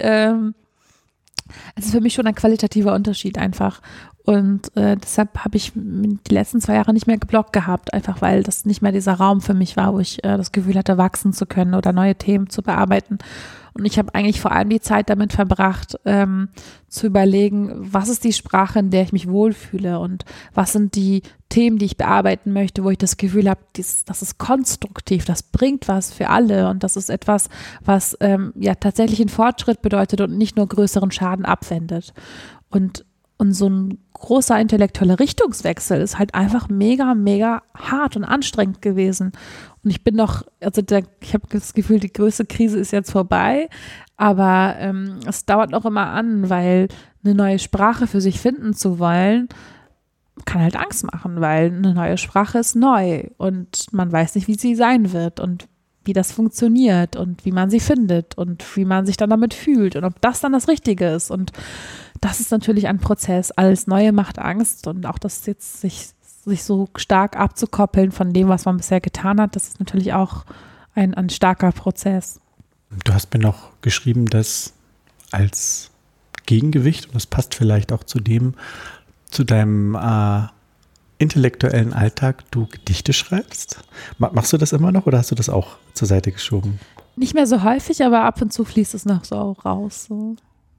schon ein qualitativer Unterschied einfach. Und deshalb habe ich die letzten 2 Jahre nicht mehr gebloggt gehabt, einfach weil das nicht mehr dieser Raum für mich war, wo ich das Gefühl hatte, wachsen zu können oder neue Themen zu bearbeiten. Und ich habe eigentlich vor allem die Zeit damit verbracht, zu überlegen, was ist die Sprache, in der ich mich wohlfühle und was sind die Themen, die ich bearbeiten möchte, wo ich das Gefühl habe, das ist konstruktiv, das bringt was für alle und das ist etwas, was ja tatsächlich einen Fortschritt bedeutet und nicht nur größeren Schaden abwendet. Und so ein großer intellektueller Richtungswechsel ist halt einfach mega, mega hart und anstrengend gewesen. Und ich bin noch, ich habe das Gefühl, die größte Krise ist jetzt vorbei, aber es dauert noch immer an, weil eine neue Sprache für sich finden zu wollen, kann halt Angst machen, weil eine neue Sprache ist neu und man weiß nicht, wie sie sein wird und wie das funktioniert und wie man sie findet und wie man sich dann damit fühlt und ob das dann das Richtige ist. Und das ist natürlich ein Prozess. Alles Neue macht Angst und auch das jetzt sich so stark abzukoppeln von dem, was man bisher getan hat, das ist natürlich auch ein starker Prozess. Du hast mir noch geschrieben, dass als Gegengewicht, und das passt vielleicht auch zu deinem intellektuellen Alltag, du Gedichte schreibst. Machst du das immer noch oder hast du das auch zur Seite geschoben? Nicht mehr so häufig, aber ab und zu fließt es noch so raus. So.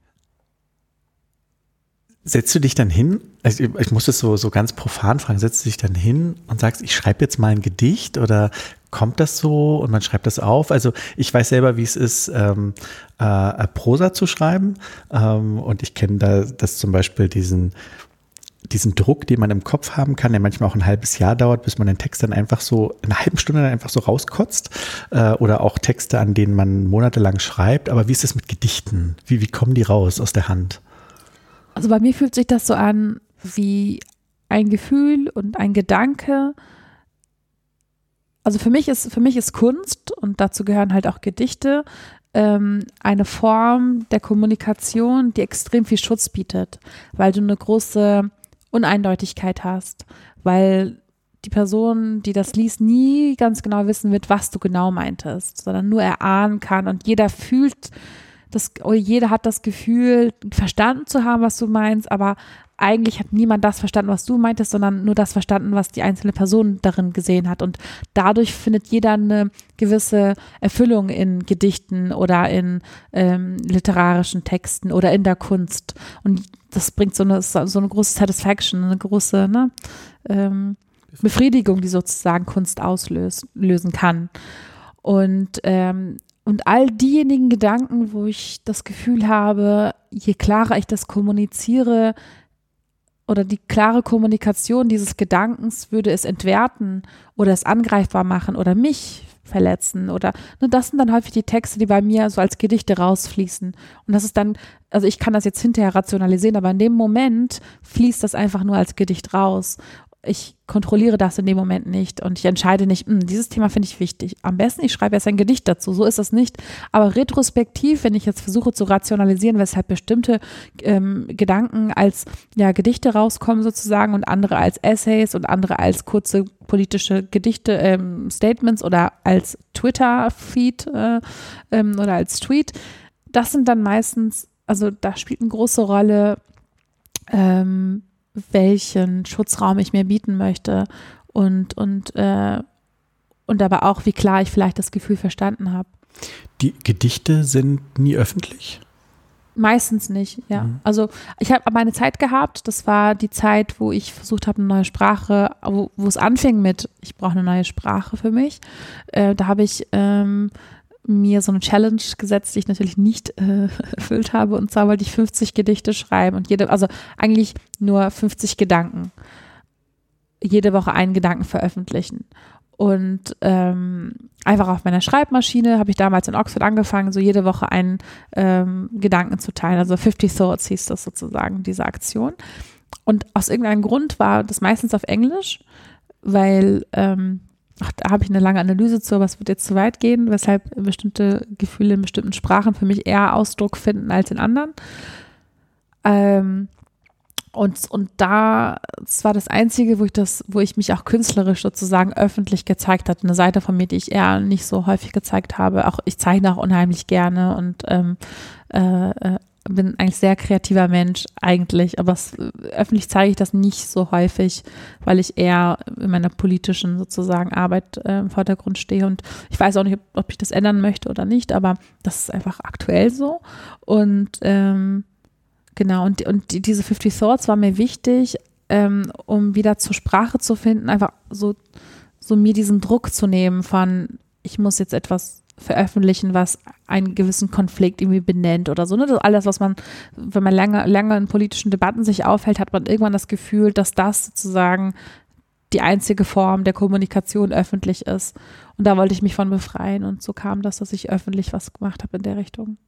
Setzt du dich dann hin, also ich muss das so ganz profan fragen, setzt du dich dann hin und sagst, ich schreibe jetzt mal ein Gedicht oder kommt das so und man schreibt das auf? Also ich weiß selber, wie es ist, Prosa zu schreiben und ich kenne da das zum Beispiel diesen Druck, den man im Kopf haben kann, der manchmal auch ein halbes Jahr dauert, bis man den Text dann einfach so in einer halben Stunde dann einfach so rauskotzt oder auch Texte, an denen man monatelang schreibt. Aber wie ist es mit Gedichten? Wie kommen die raus aus der Hand? Also bei mir fühlt sich das so an wie ein Gefühl und ein Gedanke. Also für mich ist Kunst, und dazu gehören halt auch Gedichte, eine Form der Kommunikation, die extrem viel Schutz bietet, weil du eine große Uneindeutigkeit hast, weil die Person, die das liest, nie ganz genau wissen wird, was du genau meintest, sondern nur erahnen kann und jeder hat das Gefühl, verstanden zu haben, was du meinst, aber eigentlich hat niemand das verstanden, was du meintest, sondern nur das verstanden, was die einzelne Person darin gesehen hat. Und dadurch findet jeder eine gewisse Erfüllung in Gedichten oder in literarischen Texten oder in der Kunst. Und das bringt so eine große Satisfaction, eine große Befriedigung, die sozusagen Kunst auslösen kann. Und all diejenigen Gedanken, wo ich das Gefühl habe, je klarer ich das kommuniziere oder die klare Kommunikation dieses Gedankens würde es entwerten oder es angreifbar machen oder mich verletzen oder das sind dann häufig die Texte, die bei mir so als Gedichte rausfließen. Und das ist dann, also ich kann das jetzt hinterher rationalisieren, aber in dem Moment fließt das einfach nur als Gedicht raus. Ich kontrolliere das in dem Moment nicht und ich entscheide nicht, dieses Thema finde ich wichtig. Am besten, ich schreibe jetzt ein Gedicht dazu, so ist das nicht. Aber retrospektiv, wenn ich jetzt versuche zu rationalisieren, weshalb bestimmte Gedanken als Gedichte rauskommen sozusagen und andere als Essays und andere als kurze politische Gedichte, Statements oder als Twitter-Feed oder als Tweet, das sind dann meistens, also da spielt eine große Rolle, welchen Schutzraum ich mir bieten möchte und aber auch, wie klar ich vielleicht das Gefühl verstanden habe. Die Gedichte sind nie öffentlich? Meistens nicht, ja. Mhm. Also ich habe aber eine Zeit gehabt, das war die Zeit, wo ich versucht habe, eine neue Sprache, wo es anfing mit, ich brauche eine neue Sprache für mich. Da habe ich mir so eine Challenge gesetzt, die ich natürlich nicht erfüllt habe. Und zwar wollte ich 50 Gedichte schreiben und also eigentlich nur 50 Gedanken. Jede Woche einen Gedanken veröffentlichen. Und einfach auf meiner Schreibmaschine habe ich damals in Oxford angefangen, so jede Woche einen Gedanken zu teilen. Also 50 Thoughts hieß das sozusagen, diese Aktion. Und aus irgendeinem Grund war das meistens auf Englisch, weil da habe ich eine lange Analyse zu, aber es wird jetzt zu weit gehen, weshalb bestimmte Gefühle in bestimmten Sprachen für mich eher Ausdruck finden als in anderen. Und das war das Einzige, wo ich mich auch künstlerisch sozusagen öffentlich gezeigt hatte. Eine Seite von mir, die ich eher nicht so häufig gezeigt habe. Auch ich zeichne auch unheimlich gerne und bin eigentlich sehr kreativer Mensch eigentlich, aber öffentlich zeige ich das nicht so häufig, weil ich eher in meiner politischen sozusagen Arbeit im Vordergrund stehe und ich weiß auch nicht, ob ich das ändern möchte oder nicht, aber das ist einfach aktuell so und genau, und diese 50 Thoughts war mir wichtig, um wieder zur Sprache zu finden, einfach so mir diesen Druck zu nehmen von, ich muss jetzt etwas veröffentlichen, was einen gewissen Konflikt irgendwie benennt oder so. Ne? Das ist alles, was man, wenn man lange in politischen Debatten sich aufhält, hat man irgendwann das Gefühl, dass das sozusagen die einzige Form der Kommunikation öffentlich ist. Und da wollte ich mich von befreien und so kam das, dass ich öffentlich was gemacht habe in der Richtung.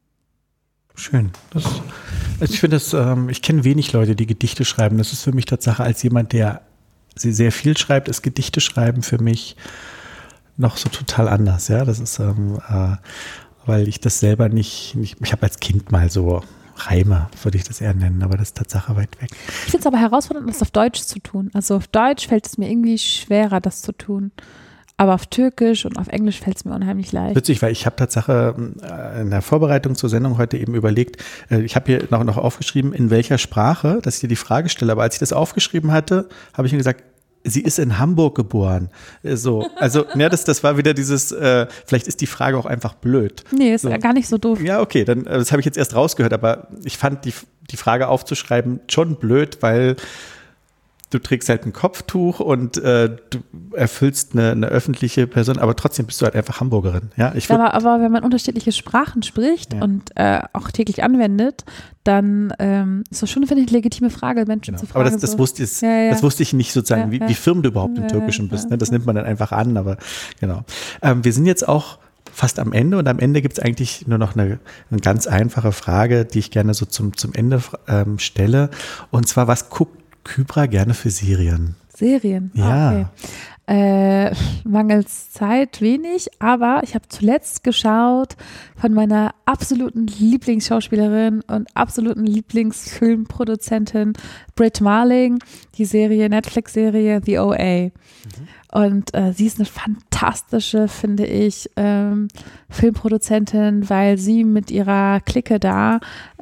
Schön. Also ich finde ich kenne wenig Leute, die Gedichte schreiben. Das ist für mich Tatsache als jemand, der sehr viel schreibt, ist Gedichte schreiben für mich noch so total anders, ja, das ist, weil ich das selber nicht, ich habe als Kind mal so Reime, würde ich das eher nennen, aber das ist Tatsache weit weg. Ich finde es aber herausfordernd, das auf Deutsch zu tun, also auf Deutsch fällt es mir irgendwie schwerer, das zu tun, aber auf Türkisch und auf Englisch fällt es mir unheimlich leicht. Witzig, weil ich habe Tatsache in der Vorbereitung zur Sendung heute eben überlegt, ich habe hier noch aufgeschrieben, in welcher Sprache, dass ich dir die Frage stelle, aber als ich das aufgeschrieben hatte, habe ich mir gesagt, sie ist in Hamburg geboren. So, also, ja, das war wieder dieses, vielleicht ist die Frage auch einfach blöd. Nee, ist gar nicht so doof. Ja, okay, dann, das habe ich jetzt erst rausgehört, aber ich fand die Frage aufzuschreiben schon blöd, weil du trägst halt ein Kopftuch und du erfüllst eine öffentliche Person, aber trotzdem bist du halt einfach Hamburgerin. Ja, aber wenn man unterschiedliche Sprachen spricht und auch täglich anwendet, dann ist das schon, finde ich, eine legitime Frage, Menschen zu fragen. Aber das wusste ich nicht sozusagen, wie firm du überhaupt im Türkischen bist. Ne? Das nimmt man dann einfach an, aber genau. Wir sind jetzt auch fast am Ende und am Ende gibt es eigentlich nur noch eine ganz einfache Frage, die ich gerne so zum Ende stelle. Und zwar, was guckt Kybra gerne für Serien? Serien? Ja. Okay. Mangels Zeit wenig, aber ich habe zuletzt geschaut von meiner absoluten Lieblingsschauspielerin und absoluten Lieblingsfilmproduzentin Brit Marling, die Netflix-Serie The OA. Und sie ist eine fantastische, finde ich, Filmproduzentin, weil sie mit ihrer Clique da,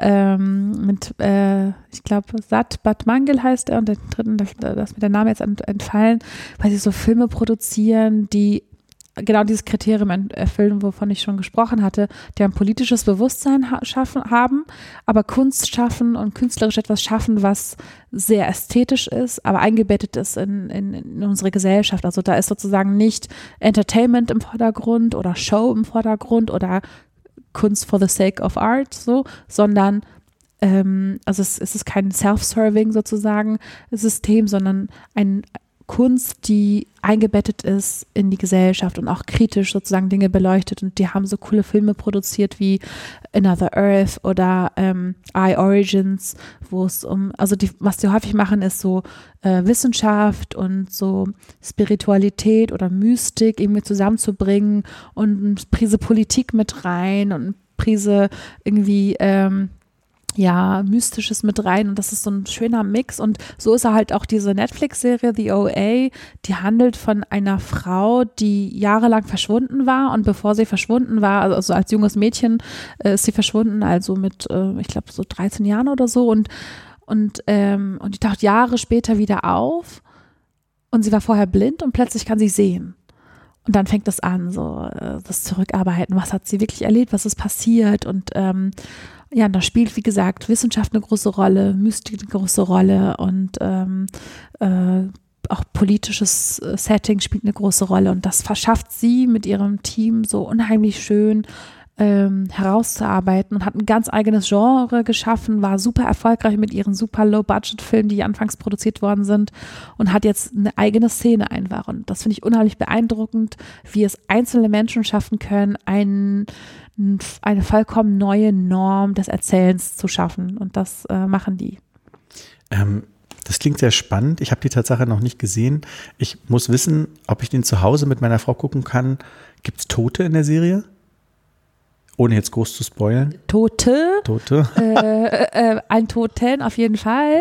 ich glaube, Sat Batmangel heißt er und der dritten, das mit der Name jetzt entfallen, weil sie so Filme produzieren, die genau dieses Kriterium erfüllen, wovon ich schon gesprochen hatte, die ein politisches Bewusstsein haben, aber Kunst schaffen und künstlerisch etwas schaffen, was sehr ästhetisch ist, aber eingebettet ist in unsere Gesellschaft. Also da ist sozusagen nicht Entertainment im Vordergrund oder Show im Vordergrund oder Kunst for the sake of art, so, sondern also es ist kein Self-Serving sozusagen System, sondern ein Kunst, die eingebettet ist in die Gesellschaft und auch kritisch sozusagen Dinge beleuchtet und die haben so coole Filme produziert wie Another Earth oder I Origins, wo es was die häufig machen, ist so Wissenschaft und so Spiritualität oder Mystik irgendwie zusammenzubringen und eine Prise Politik mit rein und eine Prise irgendwie Mystisches mit rein und das ist so ein schöner Mix und so ist halt auch diese Netflix-Serie The OA, die handelt von einer Frau, die jahrelang verschwunden war und bevor sie verschwunden war, also als junges Mädchen ist sie verschwunden, also mit, ich glaube so 13 Jahren oder so und die taucht Jahre später wieder auf und sie war vorher blind und plötzlich kann sie sehen. Und dann fängt das an, so das Zurückarbeiten, was hat sie wirklich erlebt, was ist passiert und da spielt, wie gesagt, Wissenschaft eine große Rolle, Mystik eine große Rolle und auch politisches Setting spielt eine große Rolle und das verschafft sie mit ihrem Team so unheimlich schön herauszuarbeiten und hat ein ganz eigenes Genre geschaffen, war super erfolgreich mit ihren super Low-Budget-Filmen, die anfangs produziert worden sind und hat jetzt eine eigene Szene einfach und das finde ich unheimlich beeindruckend, wie es einzelne Menschen schaffen können, eine vollkommen neue Norm des Erzählens zu schaffen und das machen die. Das klingt sehr spannend. Ich habe die Tatsache noch nicht gesehen. Ich muss wissen, ob ich den zu Hause mit meiner Frau gucken kann. Gibt es Tote in der Serie? Ohne jetzt groß zu spoilern. Tote? Ein Toten auf jeden Fall.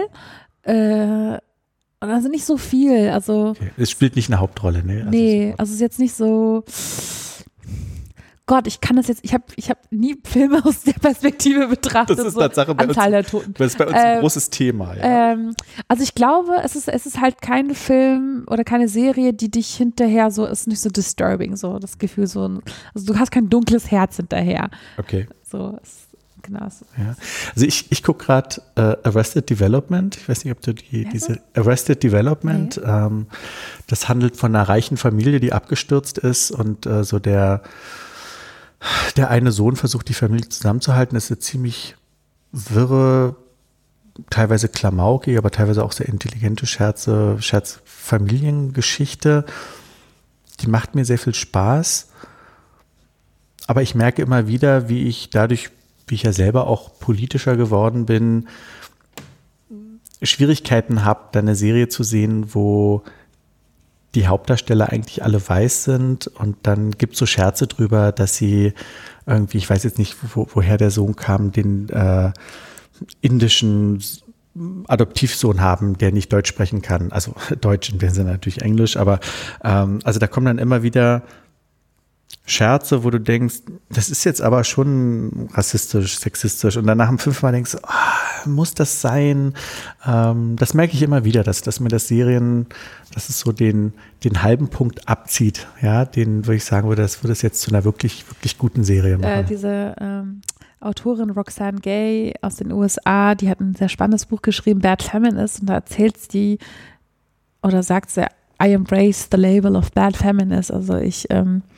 Und also nicht so viel. Also okay. Es spielt nicht eine Hauptrolle, ne? Also nee, also es ist jetzt nicht so. Gott, ich kann das jetzt, ich hab nie Filme aus der Perspektive betrachtet. Das ist Tatsache bei Anzahl der Toten. Das ist bei uns ein großes Thema. Ja. Also ich glaube, es ist halt kein Film oder keine Serie, die dich hinterher so, ist nicht so disturbing, so das Gefühl so, also du hast kein dunkles Herz hinterher. Okay. So, genau. Ja. Also ich gucke gerade Arrested Development. Ich weiß nicht, ob du diese Arrested Development, das handelt von einer reichen Familie, die abgestürzt ist und so der eine Sohn versucht, die Familie zusammenzuhalten. Das ist eine ziemlich wirre, teilweise klamaukige, aber teilweise auch sehr intelligente Scherzfamiliengeschichte. Die macht mir sehr viel Spaß. Aber ich merke immer wieder, wie ich dadurch, wie ich ja selber auch politischer geworden bin, Schwierigkeiten habe, da eine Serie zu sehen, wo die Hauptdarsteller eigentlich alle weiß sind und dann gibt es so Scherze drüber, dass sie irgendwie, ich weiß jetzt nicht, woher der Sohn kam, den indischen Adoptivsohn haben, der nicht Deutsch sprechen kann. Also Deutsch in dem Sinne natürlich Englisch, aber also da kommen dann immer wieder Scherze, wo du denkst, das ist jetzt aber schon rassistisch, sexistisch und dann nach dem 5. Mal denkst, muss das sein? Das merke ich immer wieder, dass mir dass es so den halben Punkt abzieht, ja, den würde ich sagen, würde es jetzt zu einer wirklich, wirklich guten Serie machen. Diese Autorin Roxane Gay aus den USA, die hat ein sehr spannendes Buch geschrieben, Bad Feminist, und da erzählt sie oder sagt sie, I embrace the label of bad feminist, also ich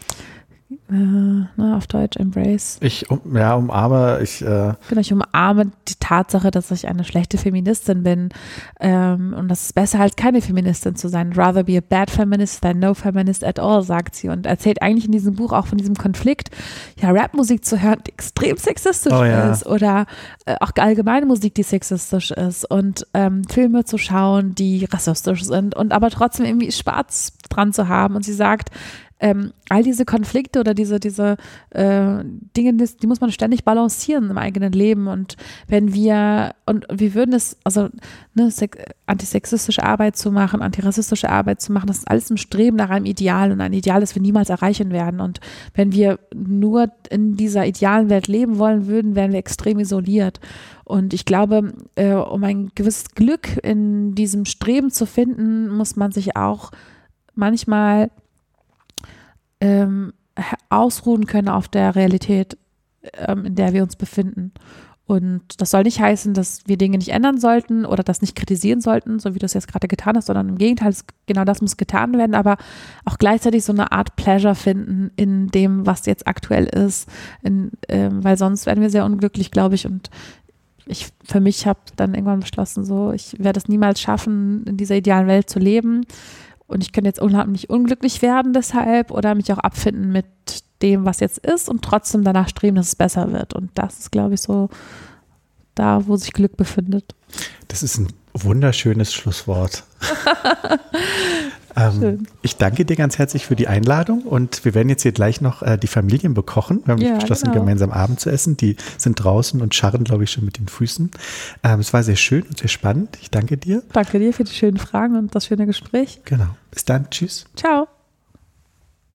auf Deutsch embrace. Ich umarme die Tatsache, dass ich eine schlechte Feministin bin, und das ist besser, halt keine Feministin zu sein. Rather be a bad feminist than no feminist at all, sagt sie, und erzählt eigentlich in diesem Buch auch von diesem Konflikt, ja, Rapmusik zu hören, die extrem sexistisch ist, oder auch allgemeine Musik, die sexistisch ist, und Filme zu schauen, die rassistisch sind, und aber trotzdem irgendwie Spaß dran zu haben. Und sie sagt, all diese Konflikte oder diese Dinge, die muss man ständig balancieren im eigenen Leben, und wir würden es, also antisexistische Arbeit zu machen, antirassistische Arbeit zu machen, das ist alles ein Streben nach einem Ideal, und ein Ideal, das wir niemals erreichen werden, und wenn wir nur in dieser idealen Welt leben wollen würden, wären wir extrem isoliert, und ich glaube, um ein gewisses Glück in diesem Streben zu finden, muss man sich auch manchmal ausruhen können auf der Realität, in der wir uns befinden. Und das soll nicht heißen, dass wir Dinge nicht ändern sollten oder das nicht kritisieren sollten, so wie du es jetzt gerade getan hast, sondern im Gegenteil, genau das muss getan werden, aber auch gleichzeitig so eine Art Pleasure finden in dem, was jetzt aktuell ist, weil sonst werden wir sehr unglücklich, glaube ich, und ich für mich habe dann irgendwann beschlossen, so, ich werde es niemals schaffen, in dieser idealen Welt zu leben. Und ich könnte jetzt unheimlich unglücklich werden deshalb oder mich auch abfinden mit dem, was jetzt ist, und trotzdem danach streben, dass es besser wird. Und das ist, glaube ich, so da, wo sich Glück befindet. Das ist ein wunderschönes Schlusswort. Ich danke dir ganz herzlich für die Einladung, und wir werden jetzt hier gleich noch die Familien bekochen. Wir haben beschlossen, gemeinsam Abend zu essen. Die sind draußen und scharren, glaube ich, schon mit den Füßen. Es war sehr schön und sehr spannend. Ich danke dir. Danke dir für die schönen Fragen und das schöne Gespräch. Genau. Bis dann. Tschüss. Ciao.